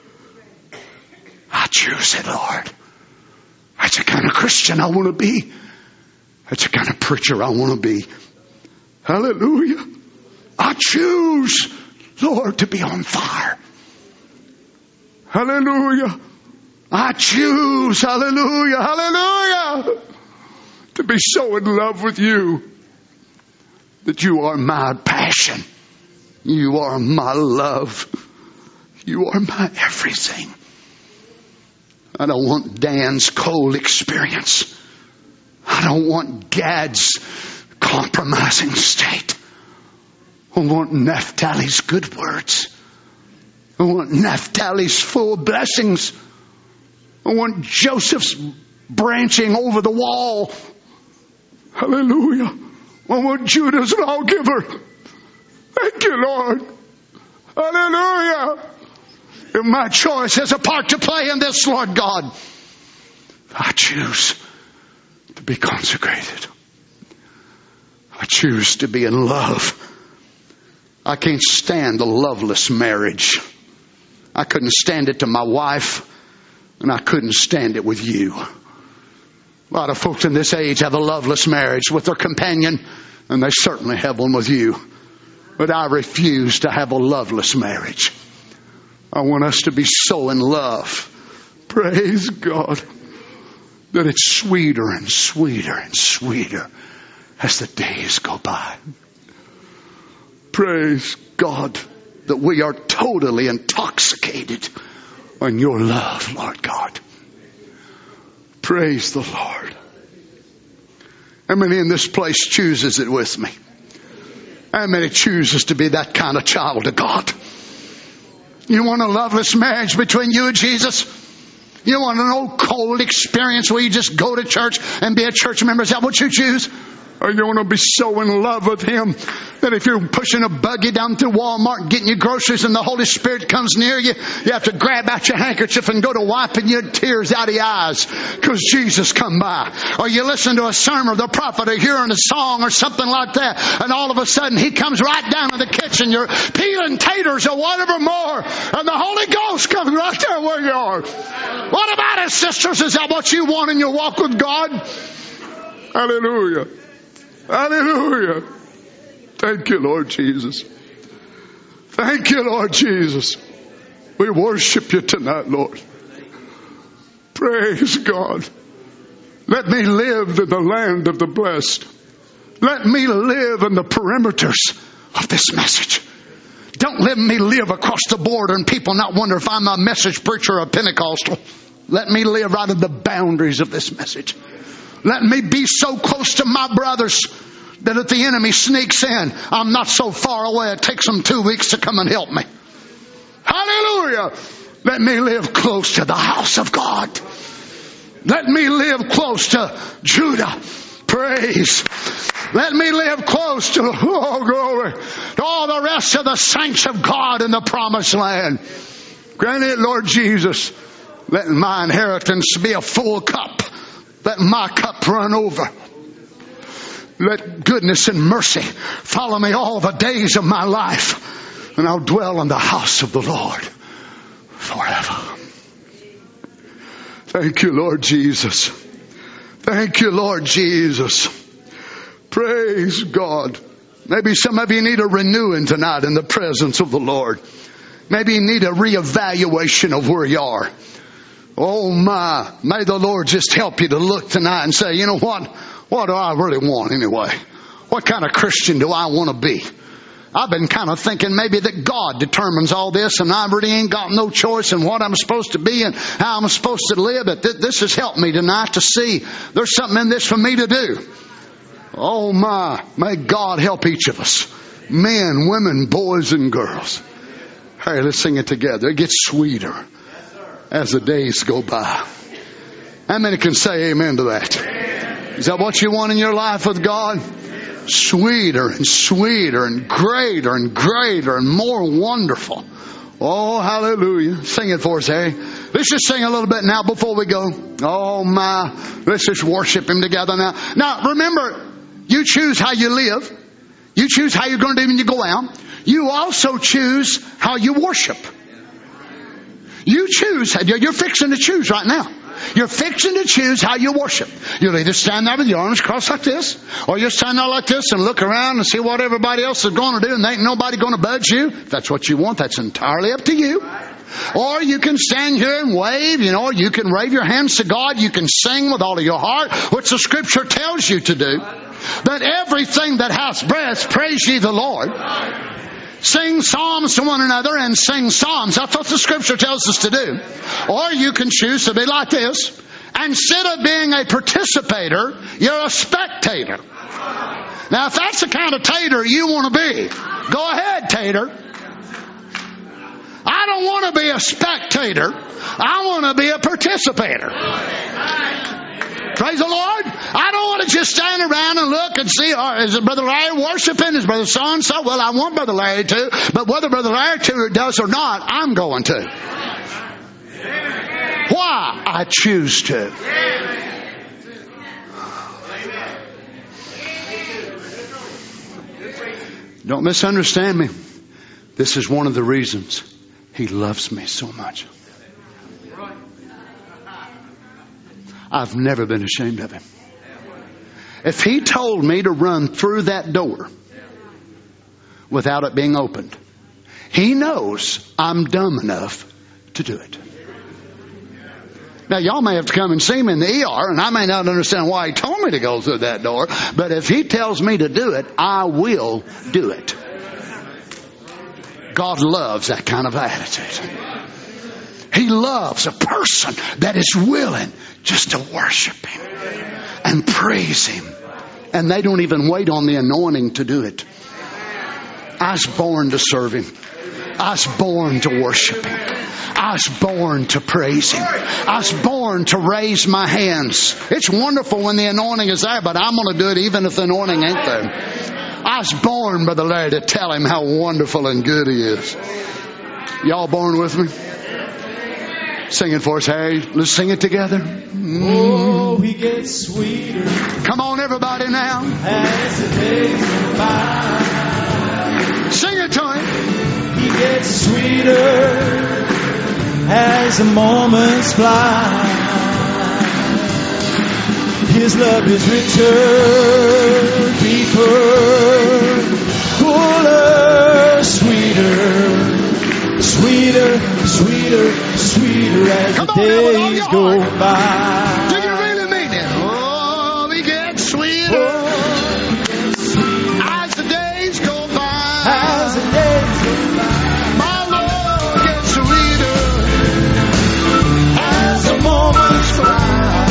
E: I choose it, Lord. That's the kind of Christian I want to be. That's the kind of preacher I want to be. Hallelujah. I choose, Lord, to be on fire. Hallelujah. I choose, hallelujah, hallelujah, to be so in love with you that you are my passion. You are my love. You are my everything. I don't want Dan's cold experience. I don't want Gad's compromising state. I want Naphtali's good words. I want Naphtali's full blessings. I want Joseph's branching over the wall. Hallelujah. I want Judah's lawgiver. Thank you, Lord. Hallelujah. If my choice has a part to play in this, Lord God, I choose to be consecrated. I choose to be in love. I can't stand a loveless marriage. I couldn't stand it to my wife, and I couldn't stand it with you. A lot of folks in this age have a loveless marriage with their companion, and they certainly have one with you. But I refuse to have a loveless marriage. I want us to be so in love, praise God, that it's sweeter and sweeter and sweeter as the days go by. Praise God that we are totally intoxicated on your love, Lord God. Praise the Lord. How many in this place chooses it with me? How many chooses to be that kind of child of God? You want a loveless marriage between you and Jesus? You want an old cold experience where you just go to church and be a church member? Is that what you choose? Or you want to be so in love with Him that if you're pushing a buggy down through Walmart and getting your groceries and the Holy Spirit comes near you, you have to grab out your handkerchief and go to wiping your tears out of your eyes because Jesus come by. Or you listen to a sermon of the prophet or hearing a song or something like that, and all of a sudden He comes right down in the kitchen. You're peeling taters or whatever more, and the Holy Ghost comes right there where you are. What about it, sisters? Is that what you want in your walk with God? Hallelujah. Hallelujah. Thank you, Lord Jesus. Thank you, Lord Jesus. We worship you tonight, Lord. Praise God. Let me live in the land of the blessed. Let me live in the perimeters of this message. Don't let me live across the border and people not wonder if I'm a message preacher or a Pentecostal. Let me live right in the boundaries of this message. Let me be so close to my brothers that if the enemy sneaks in, I'm not so far away it takes them two weeks to come and help me. Hallelujah. Let me live close to the house of God. Let me live close to Judah. Praise. Let me live close to, oh glory, to all the rest of the saints of God in the promised land. Grant it, Lord Jesus. Let my inheritance be a full cup. Let my cup run over. Let goodness and mercy follow me all the days of my life, and I'll dwell in the house of the Lord forever. Thank you, Lord Jesus. Thank you, Lord Jesus. Praise God. Maybe some of you need a renewing tonight in the presence of the Lord. Maybe you need a reevaluation of where you are. Oh my, may the Lord just help you to look tonight and say, you know what? What do I really want anyway? What kind of Christian do I want to be? I've been kind of thinking maybe that God determines all this and I really ain't got no choice in what I'm supposed to be and how I'm supposed to live. But th- this has helped me tonight to see there's something in this for me to do. Oh my, may God help each of us. Men, women, boys and girls. Hey, let's sing it together. It gets sweeter as the days go by. How many can say amen to that? Is that what you want in your life with God? Sweeter and sweeter and greater and greater and more wonderful. Oh, hallelujah. Sing it for us, hey? Let's just sing a little bit now before we go. Oh my, let's just worship Him together now. Now remember, you choose how you live. You choose how you're going to do when you go out. You also choose how you worship. You choose. You're fixing to choose right now. You're fixing to choose how you worship. You'll either stand there with your arms crossed like this, or you'll stand there like this and look around and see what everybody else is going to do, and there ain't nobody going to budge you. If that's what you want, that's entirely up to you. Or you can stand here and wave, you know, or you can wave your hands to God. You can sing with all of your heart, which the Scripture tells you to do. That everything that hath breath, praise ye the Lord. Sing psalms to one another and sing psalms. That's what the Scripture tells us to do. Or you can choose to be like this. Instead of being a participator, you're a spectator. Now, if that's the kind of tater you want to be, go ahead, tater. I don't want to be a spectator. I want to be a participator. Praise the Lord. I don't want to just stand around and look and see, oh, is Brother Larry worshiping? Is Brother so-and-so? Well, I want Brother Larry to, but whether Brother Larry to does or not, I'm going to. Why? I choose to. Don't misunderstand me. This is one of the reasons He loves me so much. I've never been ashamed of Him. If He told me to run through that door without it being opened, He knows I'm dumb enough to do it. Now, y'all may have to come and see me in the E R, and I may not understand why He told me to go through that door, but if He tells me to do it, I will do it. God loves that kind of attitude. He loves a person that is willing just to worship Him and praise Him. And they don't even wait on the anointing to do it. I was born to serve Him. I was born to worship Him. I was born to praise Him. I was born to raise my hands. It's wonderful when the anointing is there, but I'm going to do it even if the anointing ain't there. I was born, Brother Larry, to tell Him how wonderful and good He is. Y'all born with me? Sing it for us, Harry. Let's sing it together. Mm.
C: Oh, He gets sweeter.
E: Come on, everybody now.
C: As the days go by.
E: Sing it to Him.
C: He gets sweeter as the moments fly. His love is richer, deeper, fuller, sweeter. Sweeter, sweeter, sweeter as the days go by.
E: Do you really mean it? Oh, He gets sweeter as the days go by.
C: As the days go by.
E: My Lord gets sweeter
C: As the moments fly.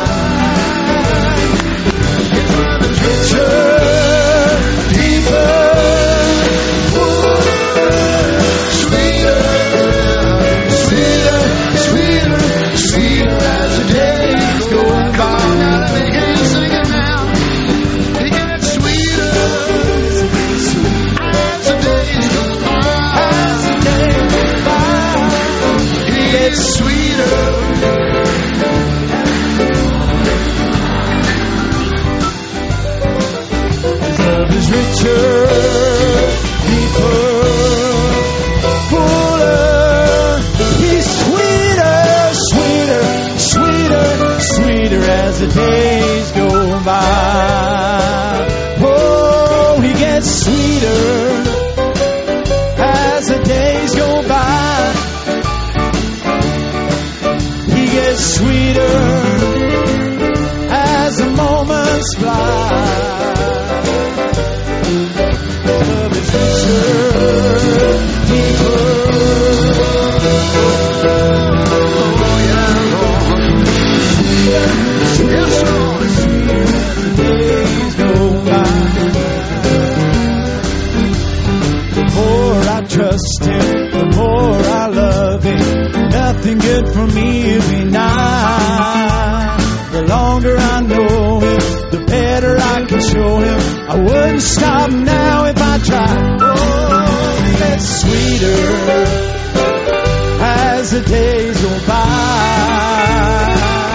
C: His love is richer, deeper. As the days go by, oh, He gets sweeter as the days go by. good for me every night. The longer I know Him, the better I can show Him. I wouldn't stop now if I tried. Oh, He gets sweeter as the days go by.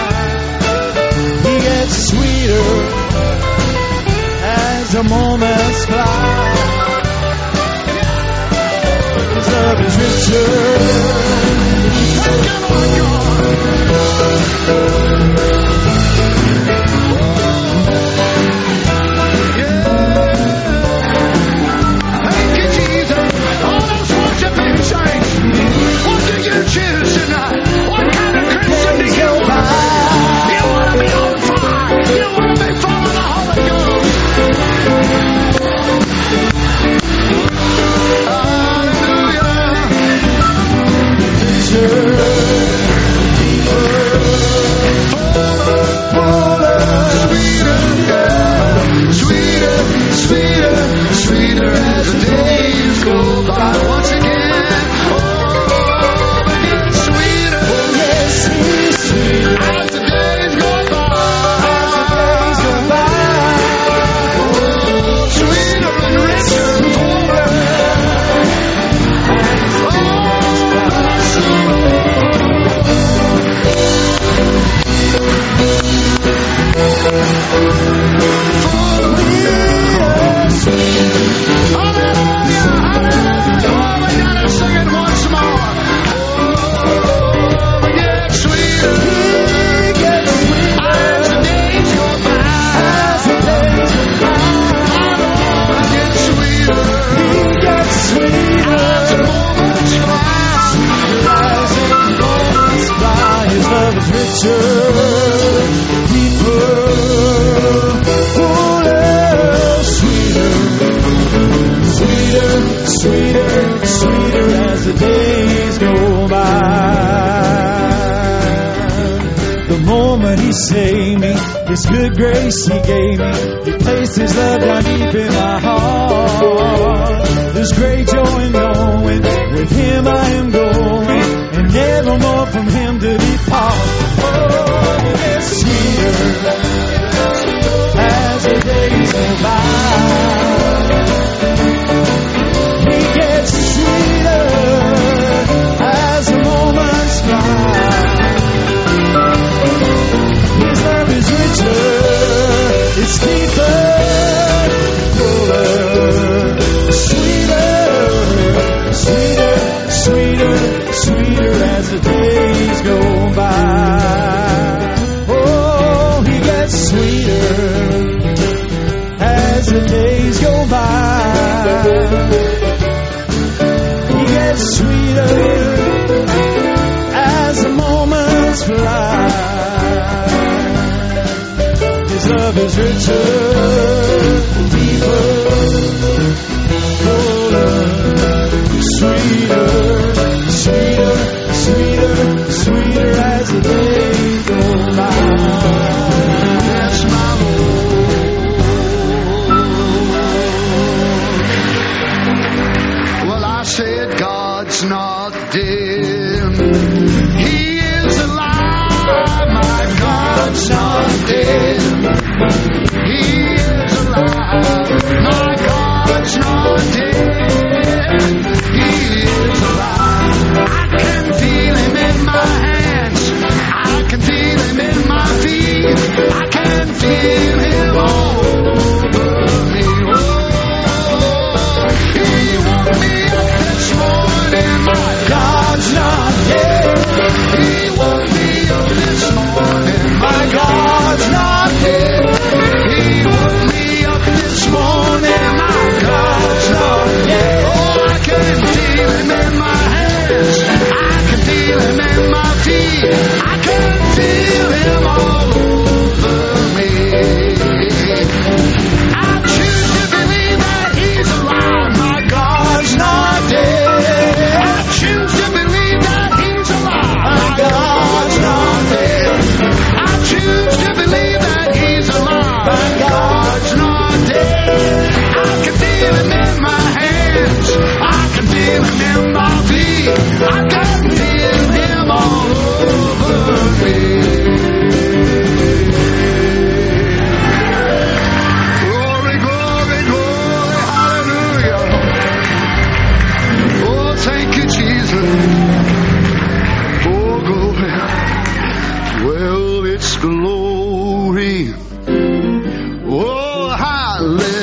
C: He gets sweeter as the moments fly. His love is richer.
E: Thank you, Jesus. All those worshiping saints, what do you choose tonight? What kind of Christian do you want to be? You want to be on fire. You want to be full of the Holy Ghost.
C: His good grace He gave me. He placed His love down deep in my heart. There's great joy in knowing with Him I am going, and never more from Him to depart. Oh, He gets sweeter as the days go by. He gets sweeter as the moments fly. His love is richer, it's deeper, fuller, sweeter, sweeter, sweeter, sweeter as the days go by. Oh, He gets sweeter as the days go by. He gets sweeter as the moments fly. His love is richer, deeper, fuller, sweeter, sweeter, sweeter, sweeter as the days go by. That's my Lord. Well, I said God's not dead. He is alive. My God's not dead. He is alive. My God's not dead. He is alive. I can feel Him in my hands. I can feel Him in my feet. I can feel Him all over me. Oh, He woke me up this morning. My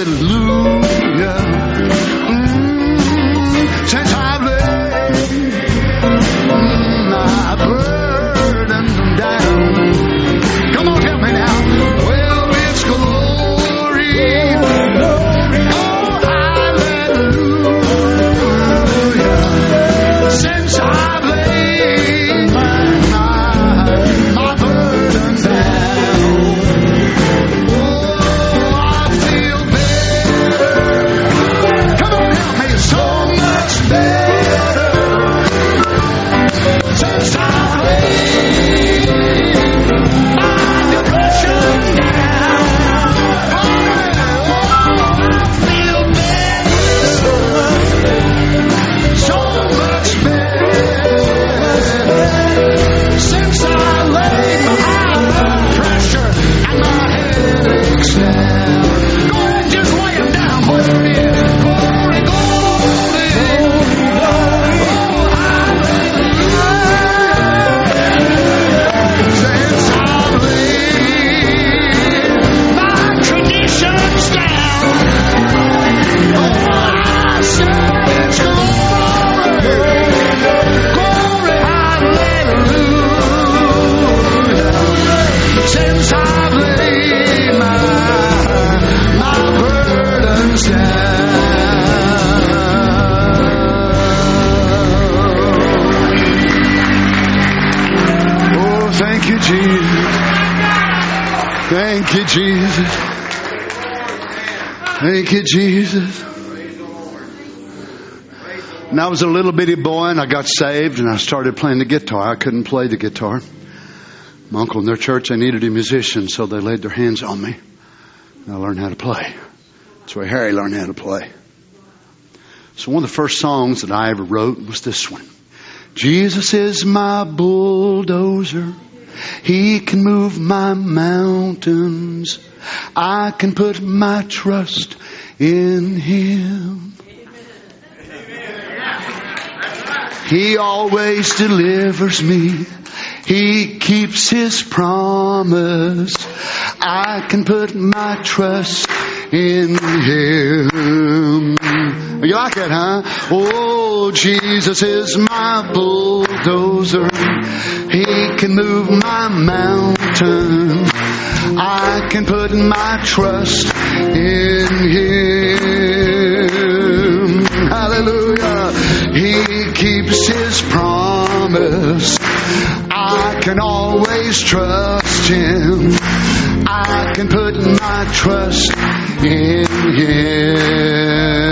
E: hallelujah. Mm, since I've laid my burden down. Come on, help me now. Well, it's glory. Oh, hallelujah. Since I've laid my, my, my burden down. Oh, I feel better. Come on, help me. So much better. Since I've laid my depression down. Oh, I feel better. So much better. Since I laid my high blood pressure and my headaches down. Go ahead and just lay them down, boy. Glory, glory. Oh, hallelujah. Since I've laid my traditions down. Oh, I said it's glory. Glory, hallelujah. Since I've laid my, my burdens down. Oh, thank you, Jesus. Thank you, Jesus. Thank you, Jesus. When I was a little bitty boy and I got saved and I started playing the guitar, I couldn't play the guitar. My uncle in their church, they needed a musician, so they laid their hands on me. And I learned how to play. That's where Harry learned how to play. So one of the first songs that I ever wrote was this one. Jesus is my bulldozer. He can move my mountains. I can put my trust in Him. He always delivers me. He keeps His promise. I can put my trust in Him. You like that, huh? Oh, Jesus is my bulldozer. He can move my mountain. I can put my trust in Him. Hallelujah. He keeps His promise. I can always trust Him. I can put my trust in Him.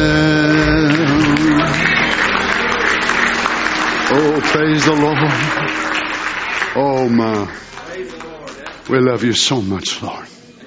E: Oh, praise the Lord. Oh, my. We love you so much, Lord.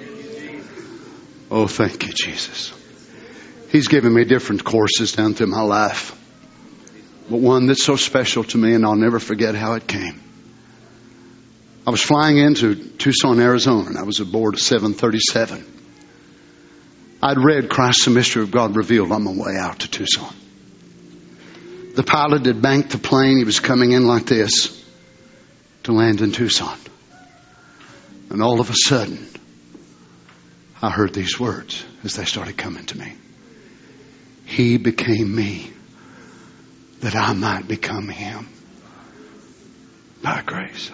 E: Oh, thank you, Jesus. He's given me different courses down through my life. But one that's so special to me, and I'll never forget how it came. I was flying into Tucson, Arizona, and I was aboard a seven thirty-seven. I'd read Christ the Mystery of God Revealed on my way out to Tucson. The pilot had banked the plane. He was coming in like this to land in Tucson. And all of a sudden, I heard these words as they started coming to me. He became me, that I might become Him by grace.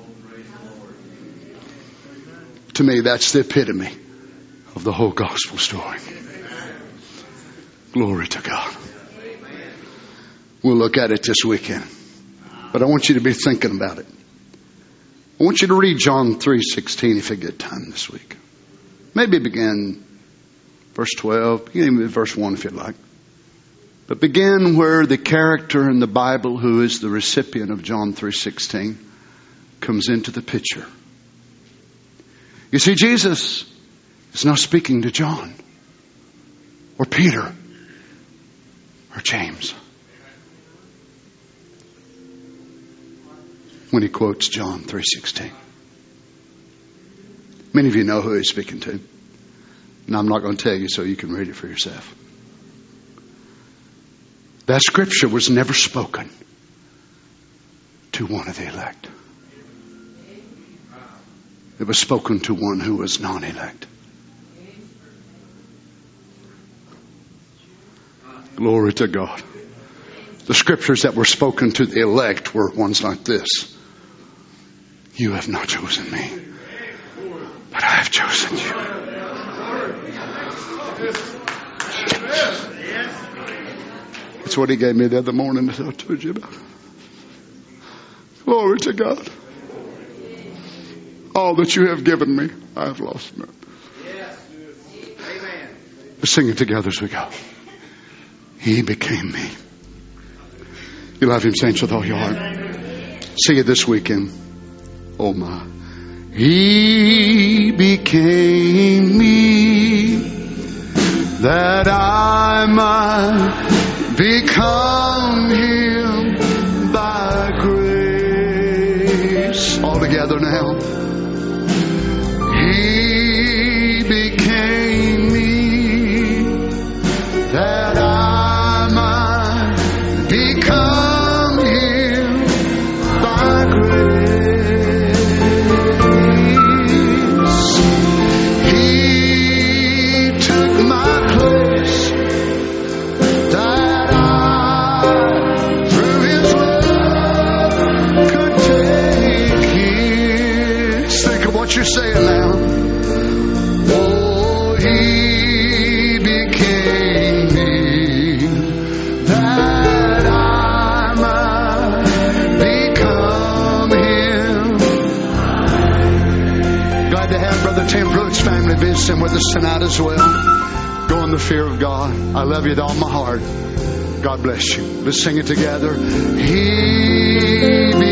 E: To me, that's the epitome of the whole gospel story. Glory to God. We'll look at it this weekend. But I want you to be thinking about it. I want you to read John three sixteen if you get time this week. Maybe begin verse twelve. Begin with verse one if you'd like. But begin where the character in the Bible who is the recipient of John three sixteen comes into the picture. You see, Jesus is not speaking to John or Peter or James when he quotes John three sixteen. Many of you know who he's speaking to. And I'm not going to tell you so you can read it for yourself. That scripture was never spoken to one of the elect. It was spoken to one who was non-elect. Glory to God. The scriptures that were spoken to the elect were ones like this. You have not chosen me, but I have chosen you. That's what he gave me the other morning that I told you about. Glory to God. All that you have given me, I have lost none. Let's sing it together as we go. He became me. You love him, saints, with all your heart. Sing it this weekend. Oh my. He became me that I might become him by grace. All together now. He became me that I might become him by grace. He took my place that I, through his love, could take his. Think of what you're saying now. Oh, he became me that I might become him. Glad to have Brother Tim Pruitt's family visiting with us tonight as well. Go in the fear of God. I love you with all my heart. God bless you. Let's sing it together. He